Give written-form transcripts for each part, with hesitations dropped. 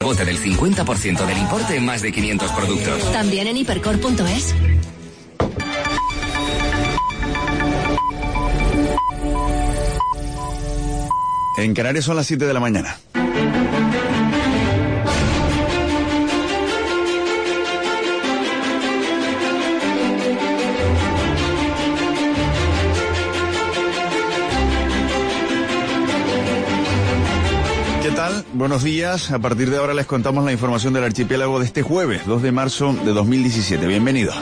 Bote del 50% del importe en más de 500 productos. También en hipercor.es. En Canarias son las 7 de la mañana. ¿Qué tal? Buenos días. A partir de ahora les contamos la información del archipiélago de este jueves, 2 de marzo de 2017. Bienvenidos.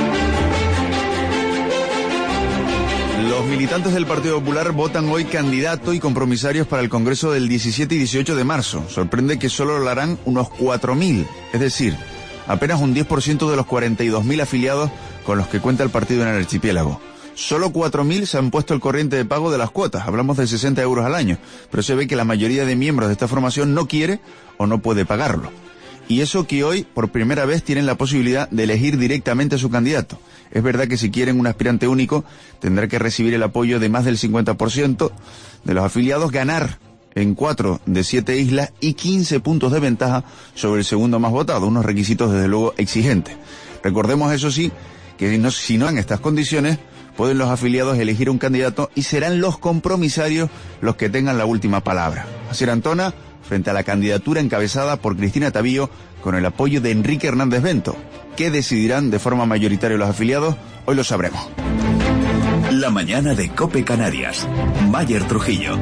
Los militantes del Partido Popular votan hoy candidato y compromisarios para el Congreso del 17 y 18 de marzo. Sorprende que solo lo harán unos 4.000, es decir, apenas un 10% de los 42.000 afiliados con los que cuenta el partido en el archipiélago. Solo 4.000 se han puesto al corriente de pago de las cuotas, hablamos de 60 euros al año, pero se ve que la mayoría de miembros de esta formación no quiere o no puede pagarlo. Y eso que hoy, por primera vez, tienen la posibilidad de elegir directamente a su candidato. Es verdad que si quieren un aspirante único, tendrá que recibir el apoyo de más del 50% de los afiliados, ganar en 4 de 7 islas y 15 puntos de ventaja sobre el segundo más votado, unos requisitos desde luego exigentes. Recordemos, eso sí, que si no en estas condiciones, pueden los afiliados elegir un candidato y serán los compromisarios los que tengan la última palabra. Asier Antona, frente a la candidatura encabezada por Cristina Tabillo, con el apoyo de Enrique Hernández Bento. ¿Qué decidirán de forma mayoritaria los afiliados? Hoy lo sabremos. La mañana de COPE Canarias. Mayer Trujillo.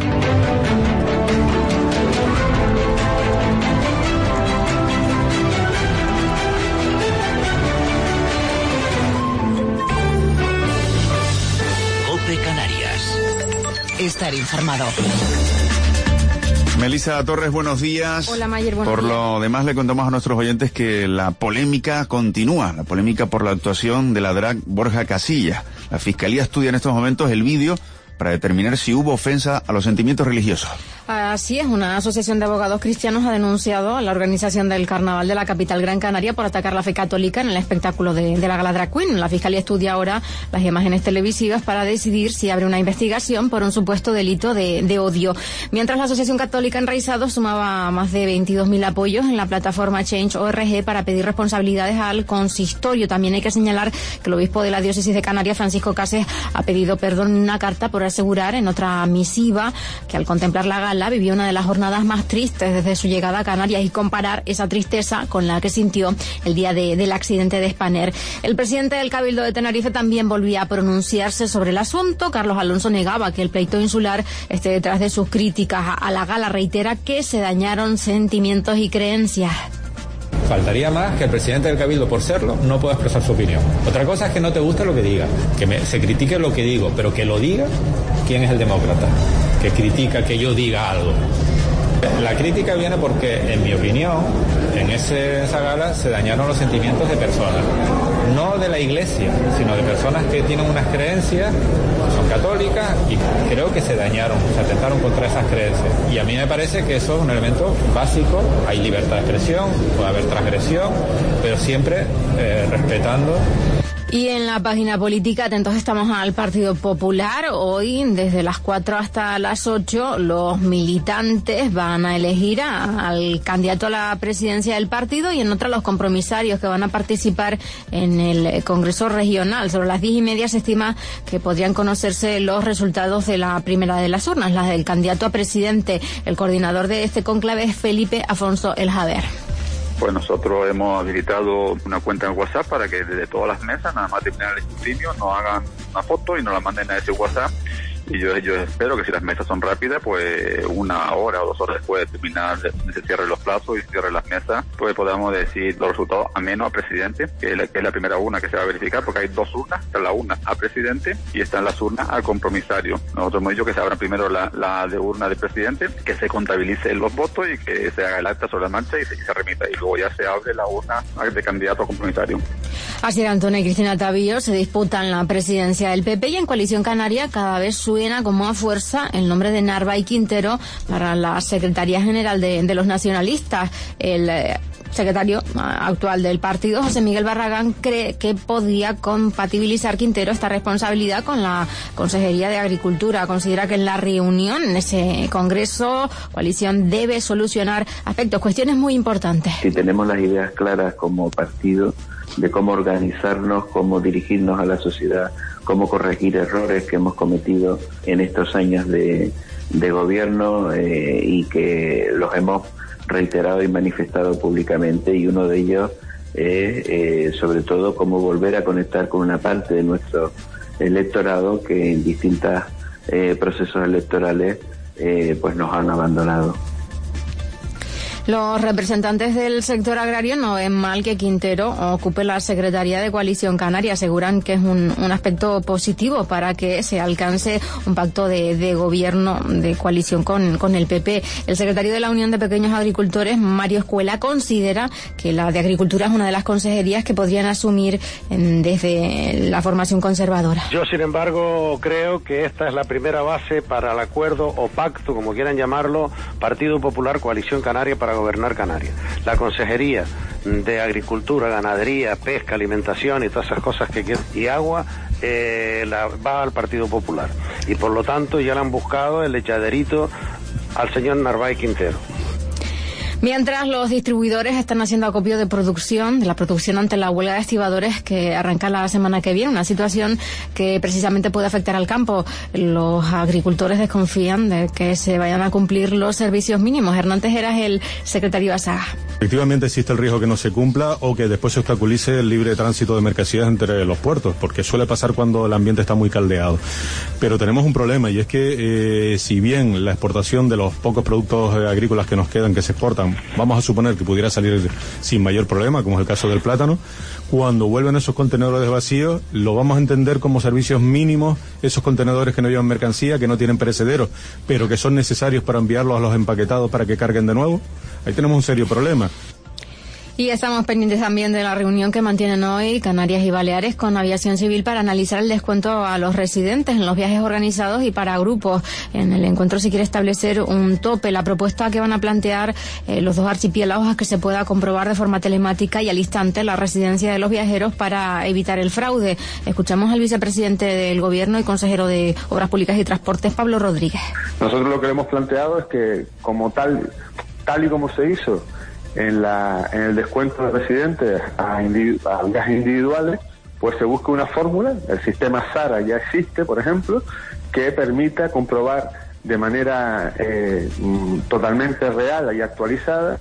COPE Canarias. Estar informado. Melissa Torres, buenos días. Hola, Mayer, buenos días. Por lo demás, le contamos a nuestros oyentes que la polémica continúa, la polémica por la actuación de la drag Borja Casillas. La Fiscalía estudia en estos momentos el vídeo para determinar si hubo ofensa a los sentimientos religiosos. Así es, una asociación de abogados cristianos ha denunciado a la organización del Carnaval de la capital Gran Canaria por atacar la fe católica en el espectáculo de la Gala Drag Queen. La Fiscalía estudia ahora las imágenes televisivas para decidir si abre una investigación por un supuesto delito de odio. Mientras la Asociación Católica Enraizado sumaba más de 22.000 apoyos en la plataforma Change.org para pedir responsabilidades al consistorio. También hay que señalar que el obispo de la diócesis de Canarias, Francisco Cases, ha pedido perdón en una carta por asegurar en otra misiva que al contemplar la gala vivió una de las jornadas más tristes desde su llegada a Canarias y comparar esa tristeza con la que sintió el día del accidente de Spanair. El presidente del Cabildo de Tenerife también volvía a pronunciarse sobre el asunto. Carlos Alonso negaba que el pleito insular esté detrás de sus críticas a la gala. Reitera que se dañaron sentimientos y creencias. Faltaría más que el presidente del Cabildo, por serlo, no pueda expresar su opinión. Otra cosa es que no te guste lo que diga, que se critique lo que digo, pero que lo diga, ¿quién es el demócrata que critica que yo diga algo? La crítica viene porque, en mi opinión, en esa gala se dañaron los sentimientos de personas, no de la iglesia, sino de personas que tienen unas creencias, son católicas, y creo que se dañaron, se atentaron contra esas creencias. Y a mí me parece que eso es un elemento básico. Hay libertad de expresión, puede haber transgresión, pero siempre respetando. Y en la página política, atentos estamos al Partido Popular. Hoy, desde las 4 hasta las 8, los militantes van a elegir al candidato a la presidencia del partido y en otra los compromisarios que van a participar en el Congreso Regional. Sobre las 10:30 se estima que podrían conocerse los resultados de la primera de las urnas, las del candidato a presidente. El coordinador de este cónclave es Felipe Afonso El Javer. Pues nosotros hemos habilitado una cuenta en WhatsApp para que desde todas las mesas, nada más terminar el escrutinio, nos hagan una foto y nos la manden a ese WhatsApp. Y yo espero que si las mesas son rápidas, pues 1 hora o 2 horas después de terminar, se cierren los plazos y se cierren las mesas, pues podamos decir los resultados a menos a presidente, que es la primera urna que se va a verificar, porque hay 2 urnas, está la urna a presidente y están las urnas al compromisario. Nosotros hemos dicho que se abra primero la de urna de presidente, que se contabilicen los votos y que se haga el acta sobre la marcha y se remita, y luego ya se abre la urna de candidato a compromisario. Asier Antona y Cristina Tabillo se disputan la presidencia del PP y en Coalición Canaria cada vez suena con más fuerza el nombre de Narváez Quintero para la Secretaría General de los Nacionalistas. El secretario actual del partido, José Miguel Barragán, cree que podía compatibilizar Quintero esta responsabilidad con la Consejería de Agricultura. Considera que en la reunión, en ese congreso, Coalición debe solucionar cuestiones muy importantes. Si tenemos las ideas claras como partido de cómo organizarnos, cómo dirigirnos a la sociedad, cómo corregir errores que hemos cometido en estos años de gobierno y que los hemos reiterado y manifestado públicamente, y uno de ellos es sobre todo cómo volver a conectar con una parte de nuestro electorado que en distintos procesos electorales pues nos han abandonado. Los representantes del sector agrario no ven mal que Quintero ocupe la Secretaría de Coalición Canaria. Aseguran que es un aspecto positivo para que se alcance un pacto de gobierno de coalición con el PP. El secretario de la Unión de Pequeños Agricultores, Mario Escuela, considera que la de Agricultura es una de las consejerías que podrían asumir desde la formación conservadora. Yo, sin embargo, creo que esta es la primera base para el acuerdo o pacto, como quieran llamarlo, Partido Popular Coalición Canaria para gobernar Canarias. La Consejería de Agricultura, Ganadería, Pesca, Alimentación y todas esas cosas y agua va al Partido Popular. Y por lo tanto ya le han buscado el echaderito al señor Narváez Quintero. Mientras los distribuidores están haciendo acopio de la producción ante la huelga de estibadores que arranca la semana que viene, una situación que precisamente puede afectar al campo. Los agricultores desconfían de que se vayan a cumplir los servicios mínimos. Hernán Tejera es el secretario de ASAGA. Efectivamente existe el riesgo que no se cumpla o que después se obstaculice el libre tránsito de mercancías entre los puertos, porque suele pasar cuando el ambiente está muy caldeado. Pero tenemos un problema, y es que si bien la exportación de los pocos productos agrícolas que nos quedan, que se exportan, vamos a suponer que pudiera salir sin mayor problema, como es el caso del plátano, cuando vuelven esos contenedores vacíos, lo vamos a entender como servicios mínimos, esos contenedores que no llevan mercancía, que no tienen perecederos, pero que son necesarios para enviarlos a los empaquetados para que carguen de nuevo. Ahí tenemos un serio problema. Y estamos pendientes también de la reunión que mantienen hoy Canarias y Baleares con Aviación Civil para analizar el descuento a los residentes en los viajes organizados y para grupos. En el encuentro se quiere establecer un tope. La propuesta que van a plantear los dos archipiélagos es que se pueda comprobar de forma telemática y al instante la residencia de los viajeros para evitar el fraude. Escuchamos al vicepresidente del Gobierno y consejero de Obras Públicas y Transportes, Pablo Rodríguez. Nosotros lo que hemos planteado es que como tal y como se hizo en el descuento de residentes a viajes individuales, pues se busca una fórmula. El sistema SARA ya existe, por ejemplo, que permita comprobar de manera totalmente real y actualizada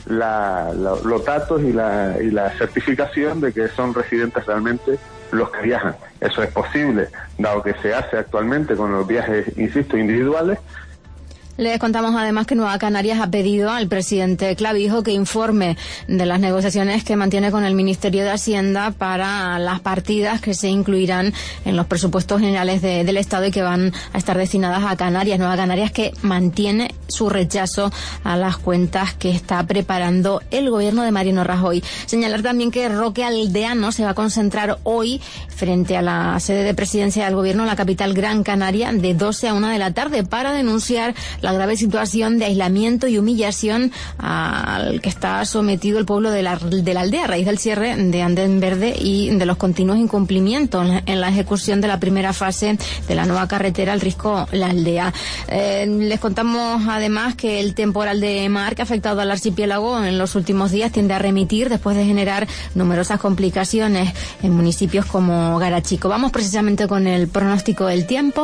los datos y la certificación de que son residentes realmente los que viajan. Eso es posible, dado que se hace actualmente con los viajes, insisto, individuales. Les contamos además que Nueva Canarias ha pedido al presidente Clavijo que informe de las negociaciones que mantiene con el Ministerio de Hacienda para las partidas que se incluirán en los presupuestos generales del Estado y que van a estar destinadas a Canarias. Nueva Canarias que mantiene su rechazo a las cuentas que está preparando el gobierno de Mariano Rajoy. Señalar también que Roque Aldeano se va a concentrar hoy frente a la sede de presidencia del gobierno en la capital Gran Canaria de 12 a 1 de la tarde para denunciar la grave situación de aislamiento y humillación al que está sometido el pueblo de la aldea a raíz del cierre de Andén Verde y de los continuos incumplimientos en la ejecución de la primera fase de la nueva carretera El Risco-La Aldea. Les contamos además que el temporal de mar que ha afectado al archipiélago en los últimos días tiende a remitir después de generar numerosas complicaciones en municipios como Garachico. Vamos precisamente con el pronóstico del tiempo.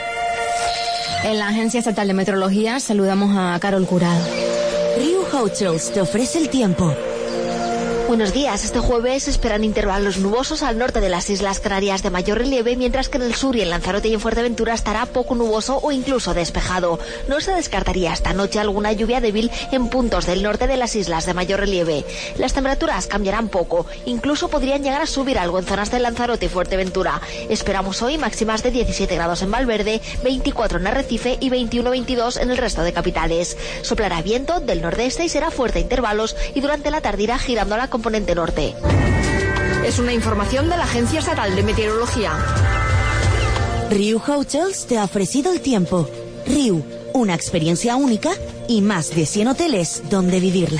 En la Agencia Estatal de Meteorología saludamos a Carol Curado. Riu Hotels te ofrece el tiempo. Buenos días. Este jueves se esperan intervalos nubosos al norte de las Islas Canarias de mayor relieve, mientras que en el sur y en Lanzarote y en Fuerteventura estará poco nuboso o incluso despejado. No se descartaría esta noche alguna lluvia débil en puntos del norte de las islas de mayor relieve. Las temperaturas cambiarán poco, incluso podrían llegar a subir algo en zonas de Lanzarote y Fuerteventura. Esperamos hoy máximas de 17 grados en Valverde, 24 en Arrecife y 21-22 en el resto de capitales. Soplará viento del nordeste y será fuerte a intervalos y durante la tarde irá girando a la componente norte. Es una información de la Agencia Estatal de Meteorología. Riu Hotels te ha ofrecido el tiempo. Riu, una experiencia única y más de 100 hoteles donde vivirla.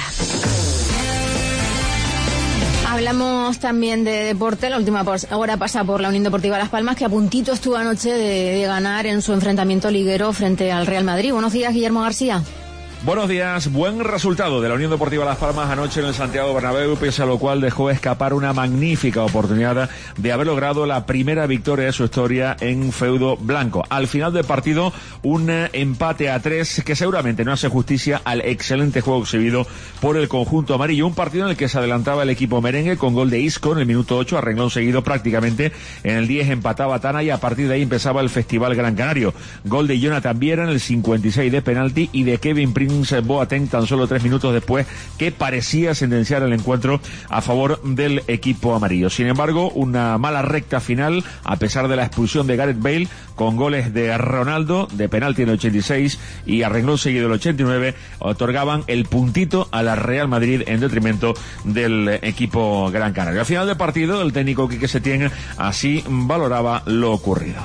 Hablamos también de deporte. La última hora pasa por la Unión Deportiva Las Palmas, que a puntito estuvo anoche de ganar en su enfrentamiento liguero frente al Real Madrid. Buenos días, Guillermo García. Buenos días, buen resultado de la Unión Deportiva Las Palmas anoche en el Santiago Bernabéu, pese a lo cual dejó escapar una magnífica oportunidad de haber logrado la primera victoria de su historia en feudo blanco. Al final del partido, un empate a 3 que seguramente no hace justicia al excelente juego exhibido por el conjunto amarillo. Un partido en el que se adelantaba el equipo merengue con gol de Isco en el minuto 8, a renglón seguido prácticamente. En el 10 empataba Tana y a partir de ahí empezaba el Festival Gran Canario. Gol de Jonathan Viera en el 56 de penalti y de Kevin Prince Boateng tan solo 3 minutos después, que parecía sentenciar el encuentro a favor del equipo amarillo. Sin embargo, una mala recta final, a pesar de la expulsión de Gareth Bale, con goles de Ronaldo, de penalti en el 86 y a renglón seguido el 89, otorgaban el puntito a la Real Madrid en detrimento del equipo Gran Canario. Al final del partido, el técnico Quique Setién así valoraba lo ocurrido.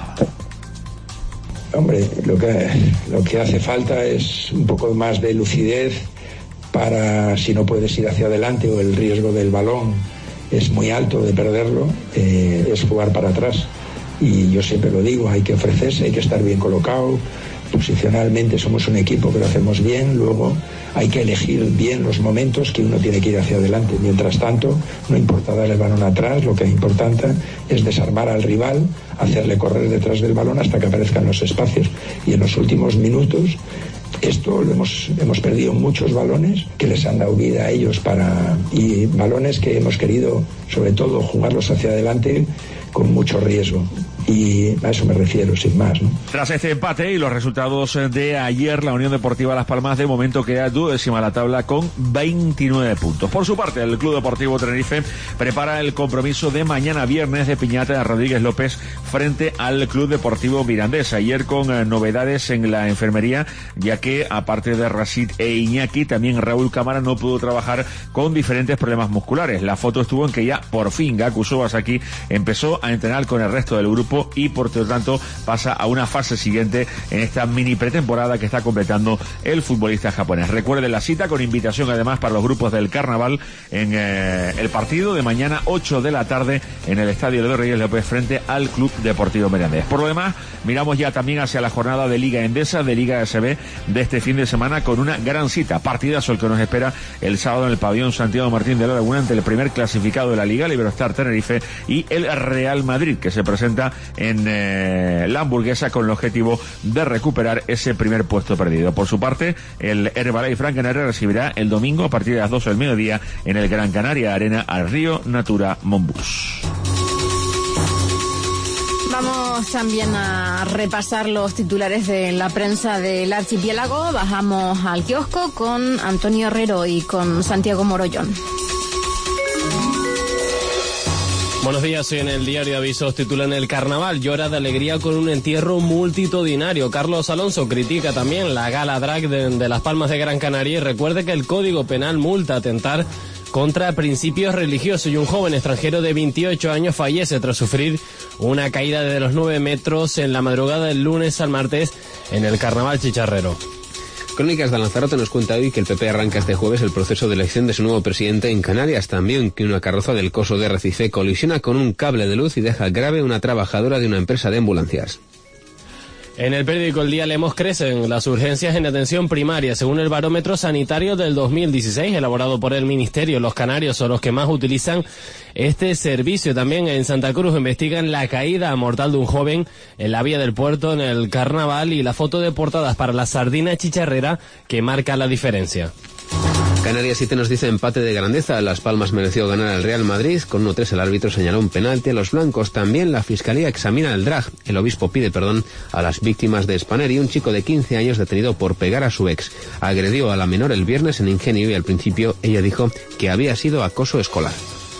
Hombre, lo que hace falta es un poco más de lucidez para, si no puedes ir hacia adelante o el riesgo del balón es muy alto de perderlo, es jugar para atrás. Y yo siempre lo digo, hay que ofrecerse, hay que estar bien colocado. Posicionalmente somos un equipo que lo hacemos bien, luego hay que elegir bien los momentos que uno tiene que ir hacia adelante. Mientras tanto, no importa darle el balón atrás, lo que es importante es desarmar al rival, hacerle correr detrás del balón hasta que aparezcan los espacios. Y en los últimos minutos, esto lo hemos perdido muchos balones que les han dado vida a ellos y balones que hemos querido, sobre todo, jugarlos hacia adelante con mucho riesgo. Y a eso me refiero, sin más, ¿no? Tras este empate y los resultados de ayer, la Unión Deportiva Las Palmas de momento queda 12ª la tabla con 29 puntos. Por su parte, el Club Deportivo Tenerife prepara el compromiso de mañana viernes de Piñata de Rodríguez López frente al Club Deportivo Mirandés. Ayer con novedades en la enfermería, ya que aparte de Rashid e Iñaki, también Raúl Cámara no pudo trabajar con diferentes problemas musculares. La foto estuvo en que ya por fin Gaku Sobasaki empezó a entrenar con el resto del grupo y por lo tanto pasa a una fase siguiente en esta mini pretemporada que está completando el futbolista japonés. Recuerden la cita con invitación además para los grupos del Carnaval en el partido de mañana 8 de la tarde en el Estadio de Rodríguez López frente al Club Deportivo Mirandés. Por lo demás, miramos ya también hacia la jornada de Liga Endesa, de Liga SB de este fin de semana con una gran cita, partidazo el que nos espera el sábado en el pabellón Santiago Martín de la Laguna ante el primer clasificado de la Liga, el Iberostar Tenerife, y el Real Madrid, que se presenta en la Hamburguesa con el objetivo de recuperar ese primer puesto perdido. Por su parte, el Herbalife Gran Canaria recibirá el domingo a partir de las 12 del mediodía en el Gran Canaria Arena al Río Natura Monbus. Vamos también a repasar los titulares de la prensa del archipiélago. Bajamos al kiosco con Antonio Herrero y con Santiago Morollón. Buenos días, hoy en el diario Avisos titulan El Carnaval llora de alegría con un entierro multitudinario. Carlos Alonso critica también la gala drag de Las Palmas de Gran Canaria y recuerde que el Código Penal multa atentar contra principios religiosos y un joven extranjero de 28 años fallece tras sufrir una caída de los 9 metros en la madrugada del lunes al martes en el Carnaval Chicharrero. Crónicas de Lanzarote nos cuenta hoy que el PP arranca este jueves el proceso de elección de su nuevo presidente en Canarias. También que una carroza del Coso de Recife colisiona con un cable de luz y deja grave a una trabajadora de una empresa de ambulancias. En el periódico El Día leemos crecen las urgencias en atención primaria. Según el barómetro sanitario del 2016 elaborado por el Ministerio, los canarios son los que más utilizan este servicio. También en Santa Cruz investigan la caída mortal de un joven en la vía del puerto en el Carnaval y la foto de portadas para la sardina chicharrera que marca la diferencia. Canarias 7 nos dice empate de grandeza. Las Palmas mereció ganar al Real Madrid. Con 1-3 el árbitro señaló un penalti a los blancos. También la Fiscalía examina el drag. El obispo pide perdón a las víctimas de Spanair y un chico de 15 años detenido por pegar a su ex. Agredió a la menor el viernes en Ingenio y al principio ella dijo que había sido acoso escolar.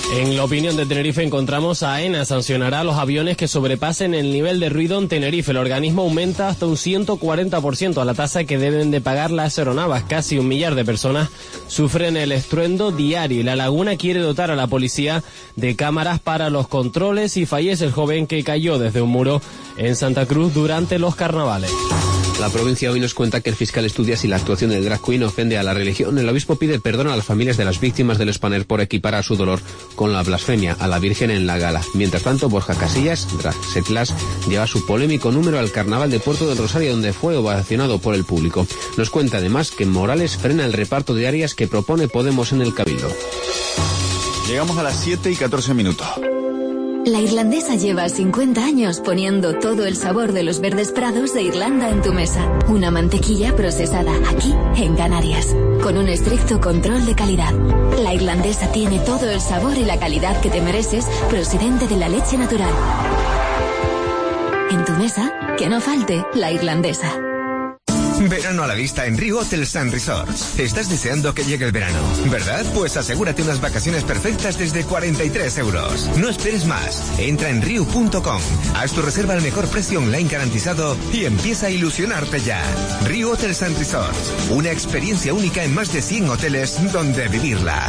En la opinión de Tenerife encontramos a AENA sancionará a los aviones que sobrepasen el nivel de ruido en Tenerife. El organismo aumenta hasta un 140% a la tasa que deben de pagar las aeronaves. Casi 1 millar de personas sufren el estruendo diario. Y La Laguna quiere dotar a la policía de cámaras para los controles y fallece el joven que cayó desde un muro en Santa Cruz durante los carnavales. La provincia hoy nos cuenta que el fiscal estudia si la actuación del drag queen ofende a la religión. El obispo pide perdón a las familias de las víctimas del Spanair por equiparar su dolor con la blasfemia a la Virgen en la gala. Mientras tanto, Borja Casillas, drag setlas, lleva su polémico número al Carnaval de Puerto del Rosario, donde fue ovacionado por el público. Nos cuenta además que Morales frena el reparto de áreas que propone Podemos en el Cabildo. Llegamos a las 7:14. La Irlandesa lleva 50 años poniendo todo el sabor de los verdes prados de Irlanda en tu mesa. Una mantequilla procesada aquí, en Canarias, con un estricto control de calidad. La Irlandesa tiene todo el sabor y la calidad que te mereces, procedente de la leche natural. En tu mesa, que no falte la Irlandesa. Verano a la vista en Riu Hotels & Resorts. Estás deseando que llegue el verano, ¿verdad? Pues asegúrate unas vacaciones perfectas desde 43 euros. No esperes más. Entra en riu.com, haz tu reserva al mejor precio online garantizado y empieza a ilusionarte ya. Riu Hotels & Resorts. Una experiencia única en más de 100 hoteles donde vivirla.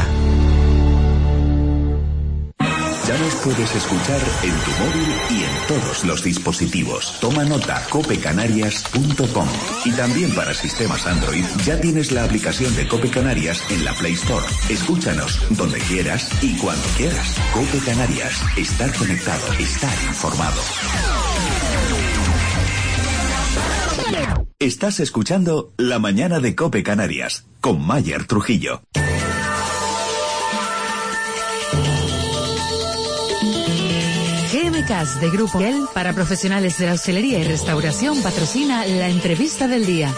Ya nos puedes escuchar en tu móvil y en todos los dispositivos. Toma nota, copecanarias.com. Y también para sistemas Android ya tienes la aplicación de Cope Canarias en la Play Store. Escúchanos donde quieras y cuando quieras. Cope Canarias. Estar conectado, estar informado. Estás escuchando La Mañana de Cope Canarias con Mayer Trujillo. GMCAS de Grupo El para profesionales de la hostelería y restauración patrocina la entrevista del día.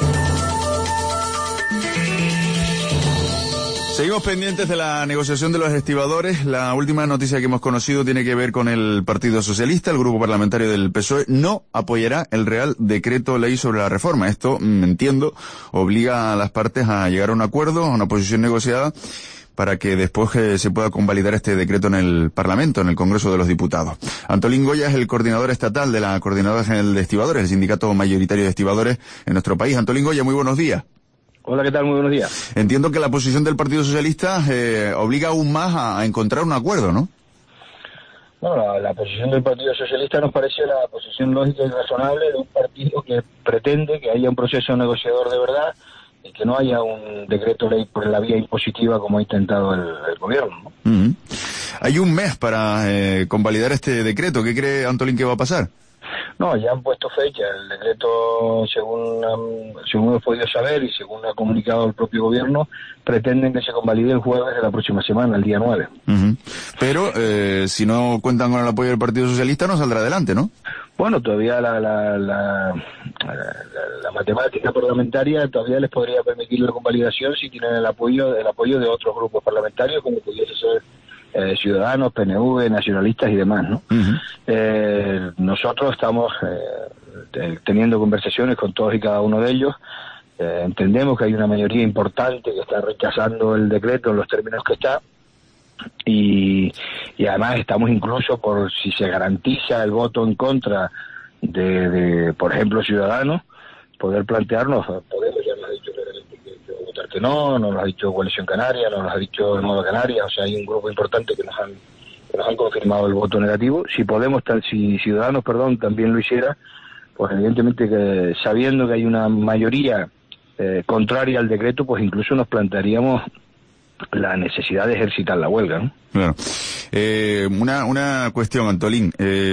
Seguimos pendientes de la negociación de los estibadores. La última noticia que hemos conocido tiene que ver con el Partido Socialista. El grupo parlamentario del PSOE no apoyará el Real Decreto Ley sobre la reforma. Esto, entiendo, obliga a las partes a llegar a un acuerdo, a una posición negociada, para que después se pueda convalidar este decreto en el Parlamento, en el Congreso de los Diputados. Antolín Goya es el coordinador estatal de la Coordinadora General de Estibadores, el sindicato mayoritario de estibadores en nuestro país. Antolín Goya, muy buenos días. Hola, ¿qué tal? Muy buenos días. Entiendo que la posición del Partido Socialista obliga aún más a encontrar un acuerdo, ¿no? Bueno, la posición del Partido Socialista nos parece la posición lógica y razonable de un partido que pretende que haya un proceso negociador de verdad y que no haya un decreto ley por la vía impositiva como ha intentado el gobierno, ¿no? Hay un mes para convalidar este decreto. ¿Qué cree Antolín que va a pasar? No, ya han puesto fecha. El decreto, según hemos podido saber y según ha comunicado el propio gobierno, pretenden que se convalide el jueves de la próxima semana, el día 9. Pero si no cuentan con el apoyo del Partido Socialista no saldrá adelante, ¿no? Bueno, todavía la matemática parlamentaria todavía les podría permitir la convalidación si tienen el apoyo de otros grupos parlamentarios, como pudiese ser Ciudadanos, PNV, nacionalistas y demás, ¿no? Nosotros estamos teniendo conversaciones con todos y cada uno de ellos. Entendemos que hay una mayoría importante que está rechazando el decreto en los términos que está. Y además estamos incluso por si se garantiza el voto en contra de por ejemplo, Ciudadanos, poder plantearnos, Podemos ya nos ha dicho claramente que va a votar que no, nos lo ha dicho Coalición Canaria, nos lo ha dicho el Modo Canarias, o sea, hay un grupo importante que nos han confirmado el voto negativo. Si Ciudadanos, también lo hiciera, pues evidentemente que sabiendo que hay una mayoría contraria al decreto, pues incluso nos plantearíamos la necesidad de ejercitar la huelga, ¿no? Claro. Una cuestión, Antolín.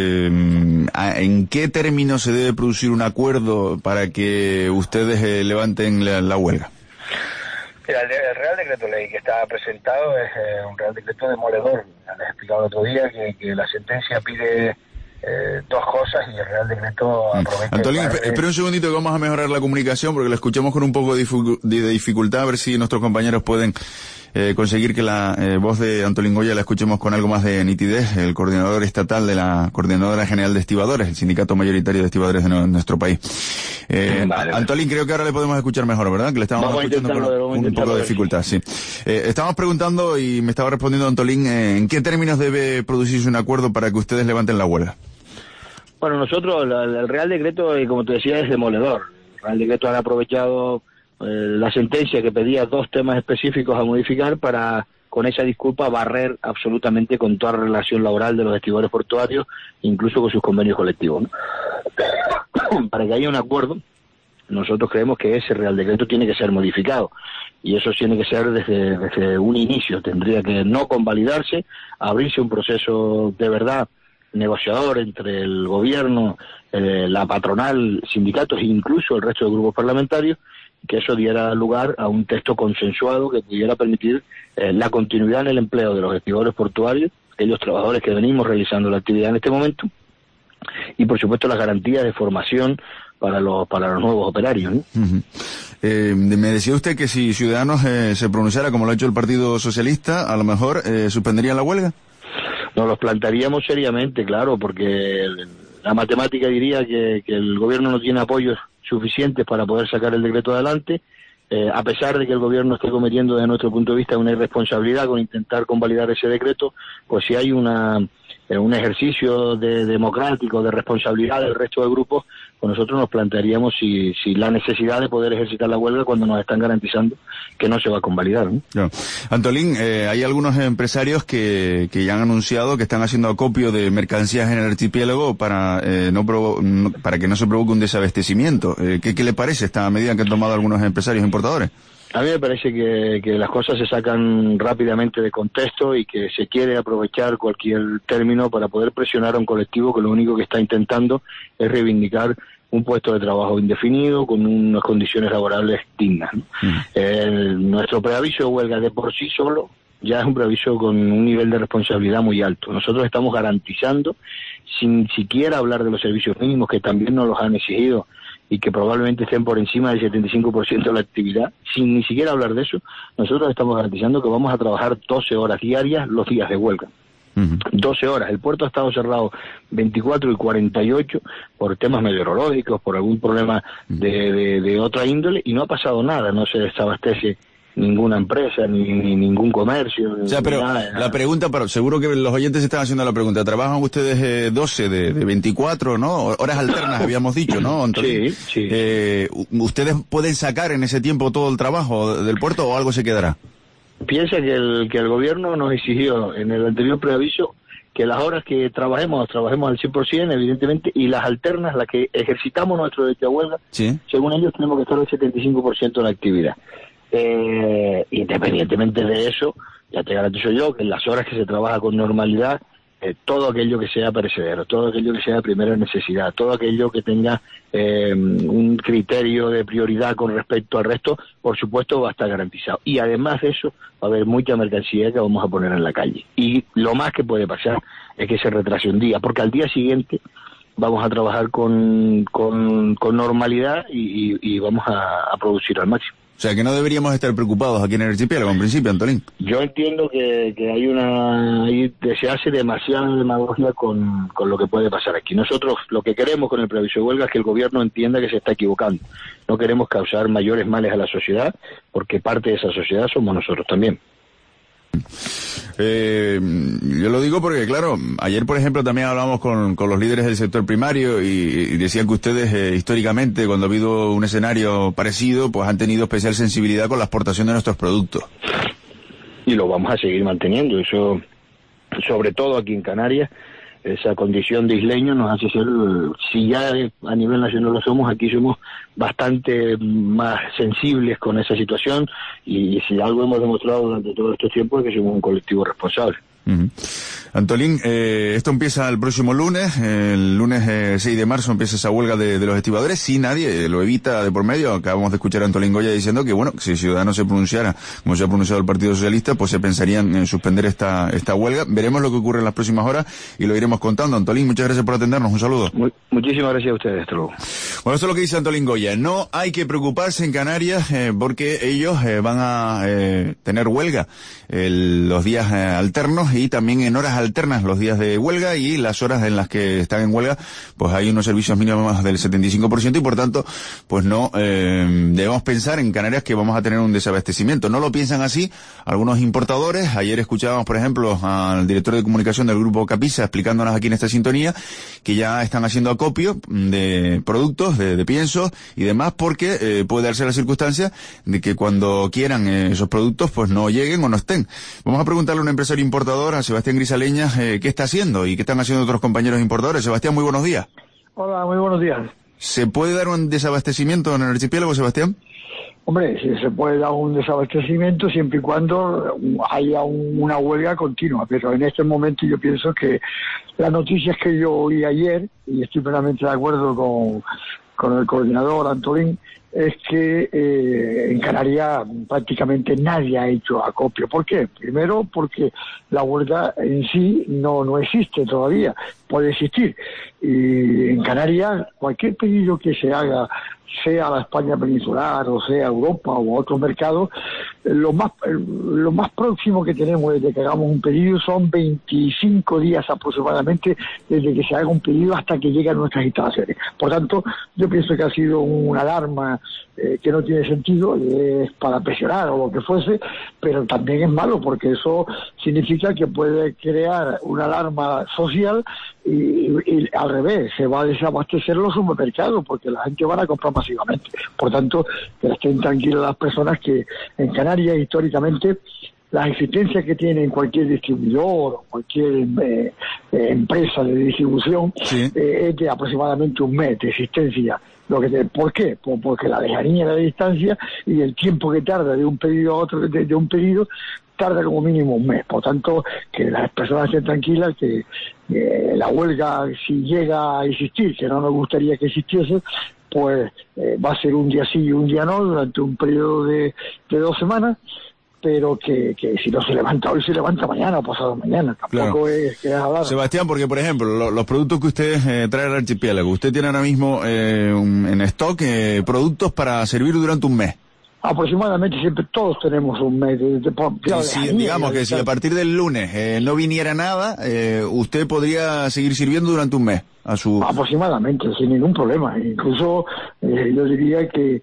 ¿En qué términos se debe producir un acuerdo para que ustedes levanten la huelga? Mira, el Real Decreto Ley que está presentado es un Real Decreto demoledor. Les he explicado el otro día que la sentencia pide dos cosas y el Real Decreto aprovecha... Antolín, espera un segundito que vamos a mejorar la comunicación porque lo escuchamos con un poco de dificultad, a ver si nuestros compañeros pueden conseguir que la voz de Antolín Goya la escuchemos con algo más de nitidez, el coordinador estatal de la Coordinadora General de Estibadores, el sindicato mayoritario de estibadores de nuestro país. Vale. Antolín, creo que ahora le podemos escuchar mejor, ¿verdad? Que le estábamos escuchando con un poco de dificultad, sí. Estábamos preguntando y me estaba respondiendo Antolín, ¿en qué términos debe producirse un acuerdo para que ustedes levanten la huelga? Bueno, nosotros, el Real Decreto, como te decía, es demoledor. El Real Decreto han aprovechado la sentencia que pedía 2 temas específicos a modificar para, con esa disculpa, barrer absolutamente con toda relación laboral de los estibadores portuarios, incluso con sus convenios colectivos, ¿no? Para que haya un acuerdo, nosotros creemos que ese Real Decreto tiene que ser modificado, y eso tiene que ser desde un inicio. Tendría que no convalidarse, abrirse un proceso de verdad negociador entre el gobierno, la patronal, sindicatos e incluso el resto de grupos parlamentarios, que eso diera lugar a un texto consensuado que pudiera permitir la continuidad en el empleo de los estibadores portuarios, aquellos trabajadores que venimos realizando la actividad en este momento, y por supuesto las garantías de formación para los nuevos operarios, ¿no? Me decía usted que si Ciudadanos se pronunciara como lo ha hecho el Partido Socialista, a lo mejor suspenderían la huelga. Nos los plantearíamos seriamente, claro, porque la matemática diría que el gobierno no tiene apoyos suficientes para poder sacar el decreto adelante, a pesar de que el gobierno esté cometiendo desde nuestro punto de vista una irresponsabilidad con intentar convalidar ese decreto, pues si hay un ejercicio democrático, de responsabilidad del resto de grupos, pues nosotros nos plantearíamos si la necesidad de poder ejercitar la huelga cuando nos están garantizando que no se va a convalidar, ¿no? Claro. Antolín, hay algunos empresarios que ya han anunciado que están haciendo acopio de mercancías en el archipiélago para que no se provoque un desabastecimiento. ¿Qué le parece esta medida que han tomado algunos empresarios importadores? A mí me parece que las cosas se sacan rápidamente de contexto y que se quiere aprovechar cualquier término para poder presionar a un colectivo que lo único que está intentando es reivindicar un puesto de trabajo indefinido con unas condiciones laborales dignas, ¿no? Nuestro preaviso de huelga de por sí solo ya es un preaviso con un nivel de responsabilidad muy alto. Nosotros estamos garantizando, sin siquiera hablar de los servicios mínimos que también nos los han exigido y que probablemente estén por encima del 75% de la actividad, sin ni siquiera hablar de eso, nosotros estamos garantizando que vamos a trabajar 12 horas diarias los días de huelga. 12 horas. El puerto ha estado cerrado 24 y 48 por temas meteorológicos, por algún problema de otra índole, y no ha pasado nada, no se desabastece ninguna empresa, ni ningún comercio. O sea, pero nada. La pregunta, seguro que los oyentes están haciendo la pregunta, ¿trabajan ustedes 12 de 24, no? Horas alternas habíamos dicho, ¿no, Antolín? Sí. ¿Ustedes pueden sacar en ese tiempo todo el trabajo del puerto o algo se quedará? Piensa que el gobierno nos exigió en el anterior preaviso que las horas que trabajemos al 100%, evidentemente, y las alternas, las que ejercitamos nuestro derecho a huelga, ¿sí? Según ellos tenemos que estar al 75% de la actividad. Independientemente de eso, ya te garantizo yo que en las horas que se trabaja con normalidad, todo aquello que sea perecedero, todo aquello que sea de primera necesidad, todo aquello que tenga un criterio de prioridad con respecto al resto, por supuesto va a estar garantizado. Y además de eso, va a haber mucha mercancía que vamos a poner en la calle. Y lo más que puede pasar es que se retrase un día, porque al día siguiente vamos a trabajar con normalidad y vamos a producir al máximo. O sea, que no deberíamos estar preocupados aquí en el archipiélago, en principio, Antolín. Yo entiendo que se hace demasiada demagogia con lo que puede pasar aquí. Nosotros lo que queremos con el preaviso de huelga es que el gobierno entienda que se está equivocando. No queremos causar mayores males a la sociedad, porque parte de esa sociedad somos nosotros también. Yo lo digo porque, claro, ayer, por ejemplo, también hablamos con los líderes del sector primario y decían que ustedes, históricamente, cuando ha habido un escenario parecido, pues han tenido especial sensibilidad con la exportación de nuestros productos. Y lo vamos a seguir manteniendo, eso, sobre todo aquí en Canarias. Esa condición de isleño nos hace ser, si ya a nivel nacional lo somos, aquí somos bastante más sensibles con esa situación, y si algo hemos demostrado durante todo este tiempo es que somos un colectivo responsable. Antolín, esto empieza el próximo lunes, el lunes 6 de marzo empieza esa huelga de los estibadores, si nadie lo evita de por medio. Acabamos de escuchar a Antolín Goya diciendo que, bueno, si Ciudadanos se pronunciara, como se ha pronunciado el Partido Socialista, pues se pensarían en suspender esta huelga. Veremos lo que ocurre en las próximas horas y lo iremos contando. Antolín, muchas gracias por atendernos, un saludo. Muchísimas gracias a ustedes, hasta luego. Bueno, esto es lo que dice Antolín Goya. No hay que preocuparse en Canarias porque ellos van a tener huelga los días alternos y también en horas alternas los días de huelga, y las horas en las que están en huelga pues hay unos servicios mínimos del 75% y por tanto pues no debemos pensar en Canarias que vamos a tener un desabastecimiento. No lo piensan así algunos importadores. Ayer escuchábamos, por ejemplo, al director de comunicación del grupo Capisa explicándonos aquí en esta sintonía que ya están haciendo acopio de productos, de piensos y demás, porque puede darse la circunstancia de que cuando quieran esos productos pues no lleguen o no estén. Vamos a preguntarle a un empresario importador, a Sebastián Grisaleña, qué está haciendo y qué están haciendo otros compañeros importadores. Sebastián, muy buenos días. Hola, muy buenos días. ¿Se puede dar un desabastecimiento en el archipiélago, Sebastián? Hombre, sí, se puede dar un desabastecimiento siempre y cuando haya una huelga continua, pero en este momento yo pienso que las noticias que yo oí ayer, y estoy plenamente de acuerdo con el coordinador Antolín, es que en Canarias prácticamente nadie ha hecho acopio. ¿Por qué? Primero porque la huelga en sí no existe todavía, puede existir. Y en Canarias cualquier pedido que se haga, sea a la España peninsular o sea a Europa o a otros mercados, lo más próximo que tenemos desde que hagamos un pedido son 25 días aproximadamente desde que se haga un pedido hasta que llegue a nuestras instalaciones. Por tanto, yo pienso que ha sido una alarma que no tiene sentido, es para presionar o lo que fuese, pero también es malo porque eso significa que puede crear una alarma social y al revés, se va a desabastecer los supermercados porque la gente va a comprar masivamente. Por tanto, que estén tranquilas las personas que en Canarias históricamente las existencias que tienen cualquier distribuidor o cualquier empresa de distribución es de aproximadamente un mes de existencia. ¿Por qué? Porque la lejanía de la distancia y el tiempo que tarda de un pedido a otro, de un pedido, tarda como mínimo un mes. Por tanto, que las personas estén tranquilas, que la huelga, si llega a existir, que no nos gustaría que existiese, pues va a ser un día sí y un día no, durante un periodo de 2 semanas, pero que si no se levanta hoy, se levanta mañana o pasado mañana. Tampoco claro. Es que hablar. Sebastián, porque por ejemplo, los productos que usted trae al archipiélago, usted tiene ahora mismo en stock productos para servir durante un mes. Aproximadamente siempre todos tenemos un mes digamos que si a partir del lunes no viniera nada, usted podría seguir sirviendo durante un mes a su... Aproximadamente, sin ningún problema. Incluso yo diría que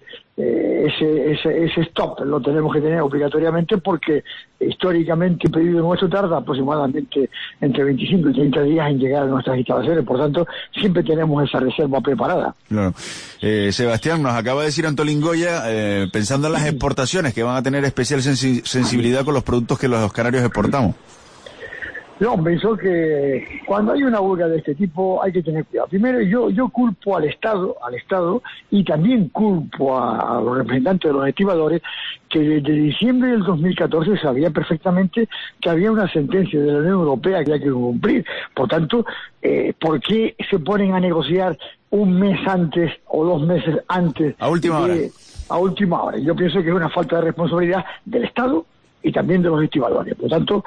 ese stop lo tenemos que tener obligatoriamente porque históricamente el pedido nuestro tarda aproximadamente entre 25 y 30 días en llegar a nuestras instalaciones. Por tanto, siempre tenemos esa reserva preparada. Claro. Sebastián, nos acaba de decir Antolín Goya, pensando en las exportaciones, que van a tener especial sensibilidad con los productos que los canarios exportamos. No, pienso que cuando hay una huelga de este tipo hay que tener cuidado. Primero, yo culpo al Estado, y también culpo a los representantes de los estibadores, que desde diciembre del 2014 sabía perfectamente que había una sentencia de la Unión Europea que hay que cumplir. Por tanto, ¿por qué se ponen a negociar un mes antes o 2 meses antes? A última hora. A última hora. Yo pienso que es una falta de responsabilidad del Estado y también de los estibadores. Por tanto,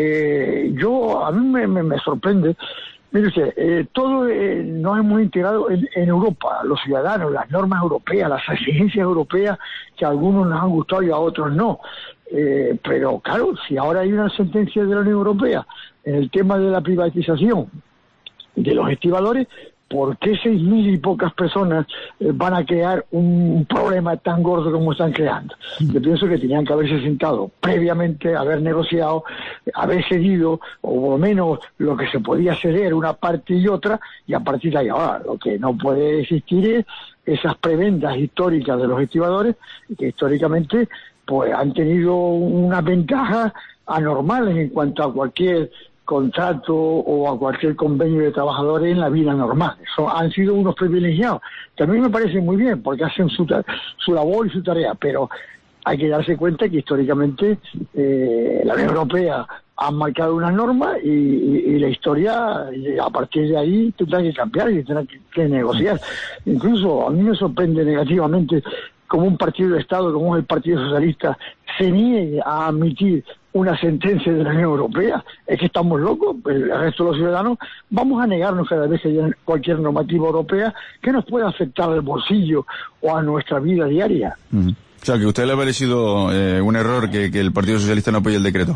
a mí me sorprende. Mire usted, todo nos hemos integrado en Europa, los ciudadanos, las normas europeas, las exigencias europeas, que a algunos nos han gustado y a otros no. Pero claro, si ahora hay una sentencia de la Unión Europea en el tema de la privatización de los estibadores, ¿por qué 6.000 y pocas personas van a crear un problema tan gordo como están creando? Yo pienso que tenían que haberse sentado previamente, haber negociado, haber cedido, o por lo menos lo que se podía ceder una parte y otra, y a partir de ahí ahora lo que no puede existir es esas prebendas históricas de los estibadores, que históricamente pues han tenido unas ventajas anormales en cuanto a cualquier contrato o a cualquier convenio de trabajadores en la vida normal. Han sido unos privilegiados, que a mí me parece muy bien, porque hacen su labor y su tarea, pero hay que darse cuenta que históricamente la Unión Europea han marcado unas normas y la historia, y a partir de ahí tendrá que cambiar y tendrá que negociar. Incluso a mí me sorprende negativamente como un partido de Estado, como es el Partido Socialista, se niegue a admitir una sentencia de la Unión Europea. Es que estamos locos, el resto de los ciudadanos vamos a negarnos cada vez que haya cualquier normativa europea que nos pueda afectar al bolsillo o a nuestra vida diaria. O sea, que a usted le ha parecido un error que el Partido Socialista no apoye el decreto.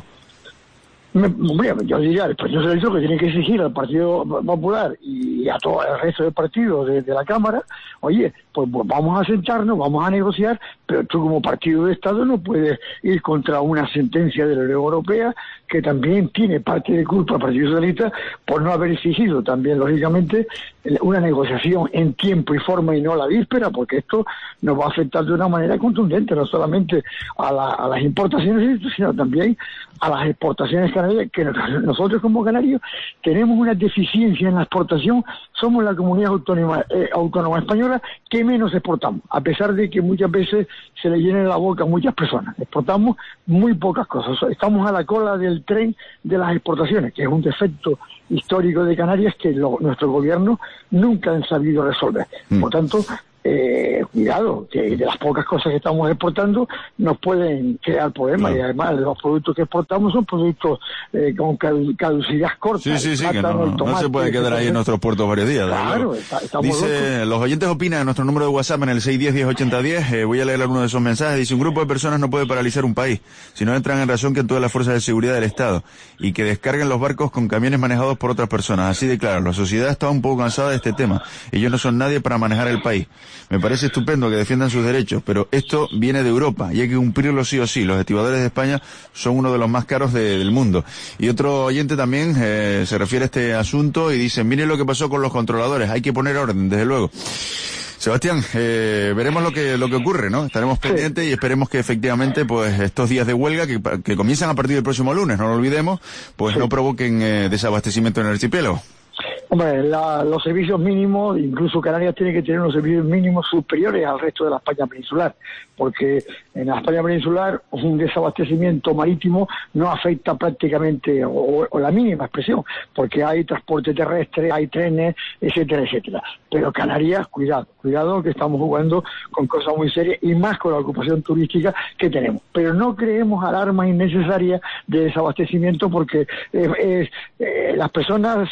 Yo diría, el Partido Socialista que tiene que exigir al Partido Popular y a todo el resto del partido de la Cámara, oye, pues vamos a sentarnos, vamos a negociar, pero tú como partido de Estado no puedes ir contra una sentencia de la Unión Europea que también tiene parte de culpa al Partido Socialista por no haber exigido también, lógicamente, una negociación en tiempo y forma y no la víspera, porque esto nos va a afectar de una manera contundente, no solamente a las importaciones, sino también a las exportaciones canarias, que nosotros como canarios tenemos una deficiencia en la exportación, somos la comunidad autónoma española que menos exportamos, a pesar de que muchas veces se le llena la boca a muchas personas, exportamos muy pocas cosas, estamos a la cola del tren de las exportaciones, que es un defecto histórico de Canarias que nuestro gobierno nunca han sabido resolver. Por tanto, cuidado, que de las pocas cosas que estamos exportando nos pueden crear problemas, y además los productos que exportamos son productos con caducidad corta. Sí, que no se puede quedar ahí en nuestros puertos varios días. Claro, dice, los oyentes opinan en nuestro número de WhatsApp en el 610-1080-10, voy a leer alguno de esos mensajes. Dice, un grupo de personas no puede paralizar un país si no entran en razón con todas las fuerzas de seguridad del Estado y que descarguen los barcos con camiones manejados por otras personas. Así de claro, la sociedad está un poco cansada de este tema. Ellos no son nadie para manejar el país. Me parece estupendo que defiendan sus derechos, pero esto viene de Europa y hay que cumplirlo sí o sí. Los estibadores de España son uno de los más caros del mundo. Y otro oyente también se refiere a este asunto y dice, miren lo que pasó con los controladores, hay que poner orden, desde luego. Sebastián, veremos lo que ocurre, ¿no? Estaremos pendientes y esperemos que efectivamente pues estos días de huelga que comienzan a partir del próximo lunes, no lo olvidemos, pues no provoquen desabastecimiento en el archipiélago. Hombre, los servicios mínimos, incluso Canarias tiene que tener unos servicios mínimos superiores al resto de la España peninsular, porque en la España peninsular un desabastecimiento marítimo no afecta prácticamente, o la mínima expresión, porque hay transporte terrestre, hay trenes, etcétera, etcétera. Pero Canarias, cuidado, que estamos jugando con cosas muy serias y más con la ocupación turística que tenemos. Pero no creemos alarmas innecesarias de desabastecimiento porque las personas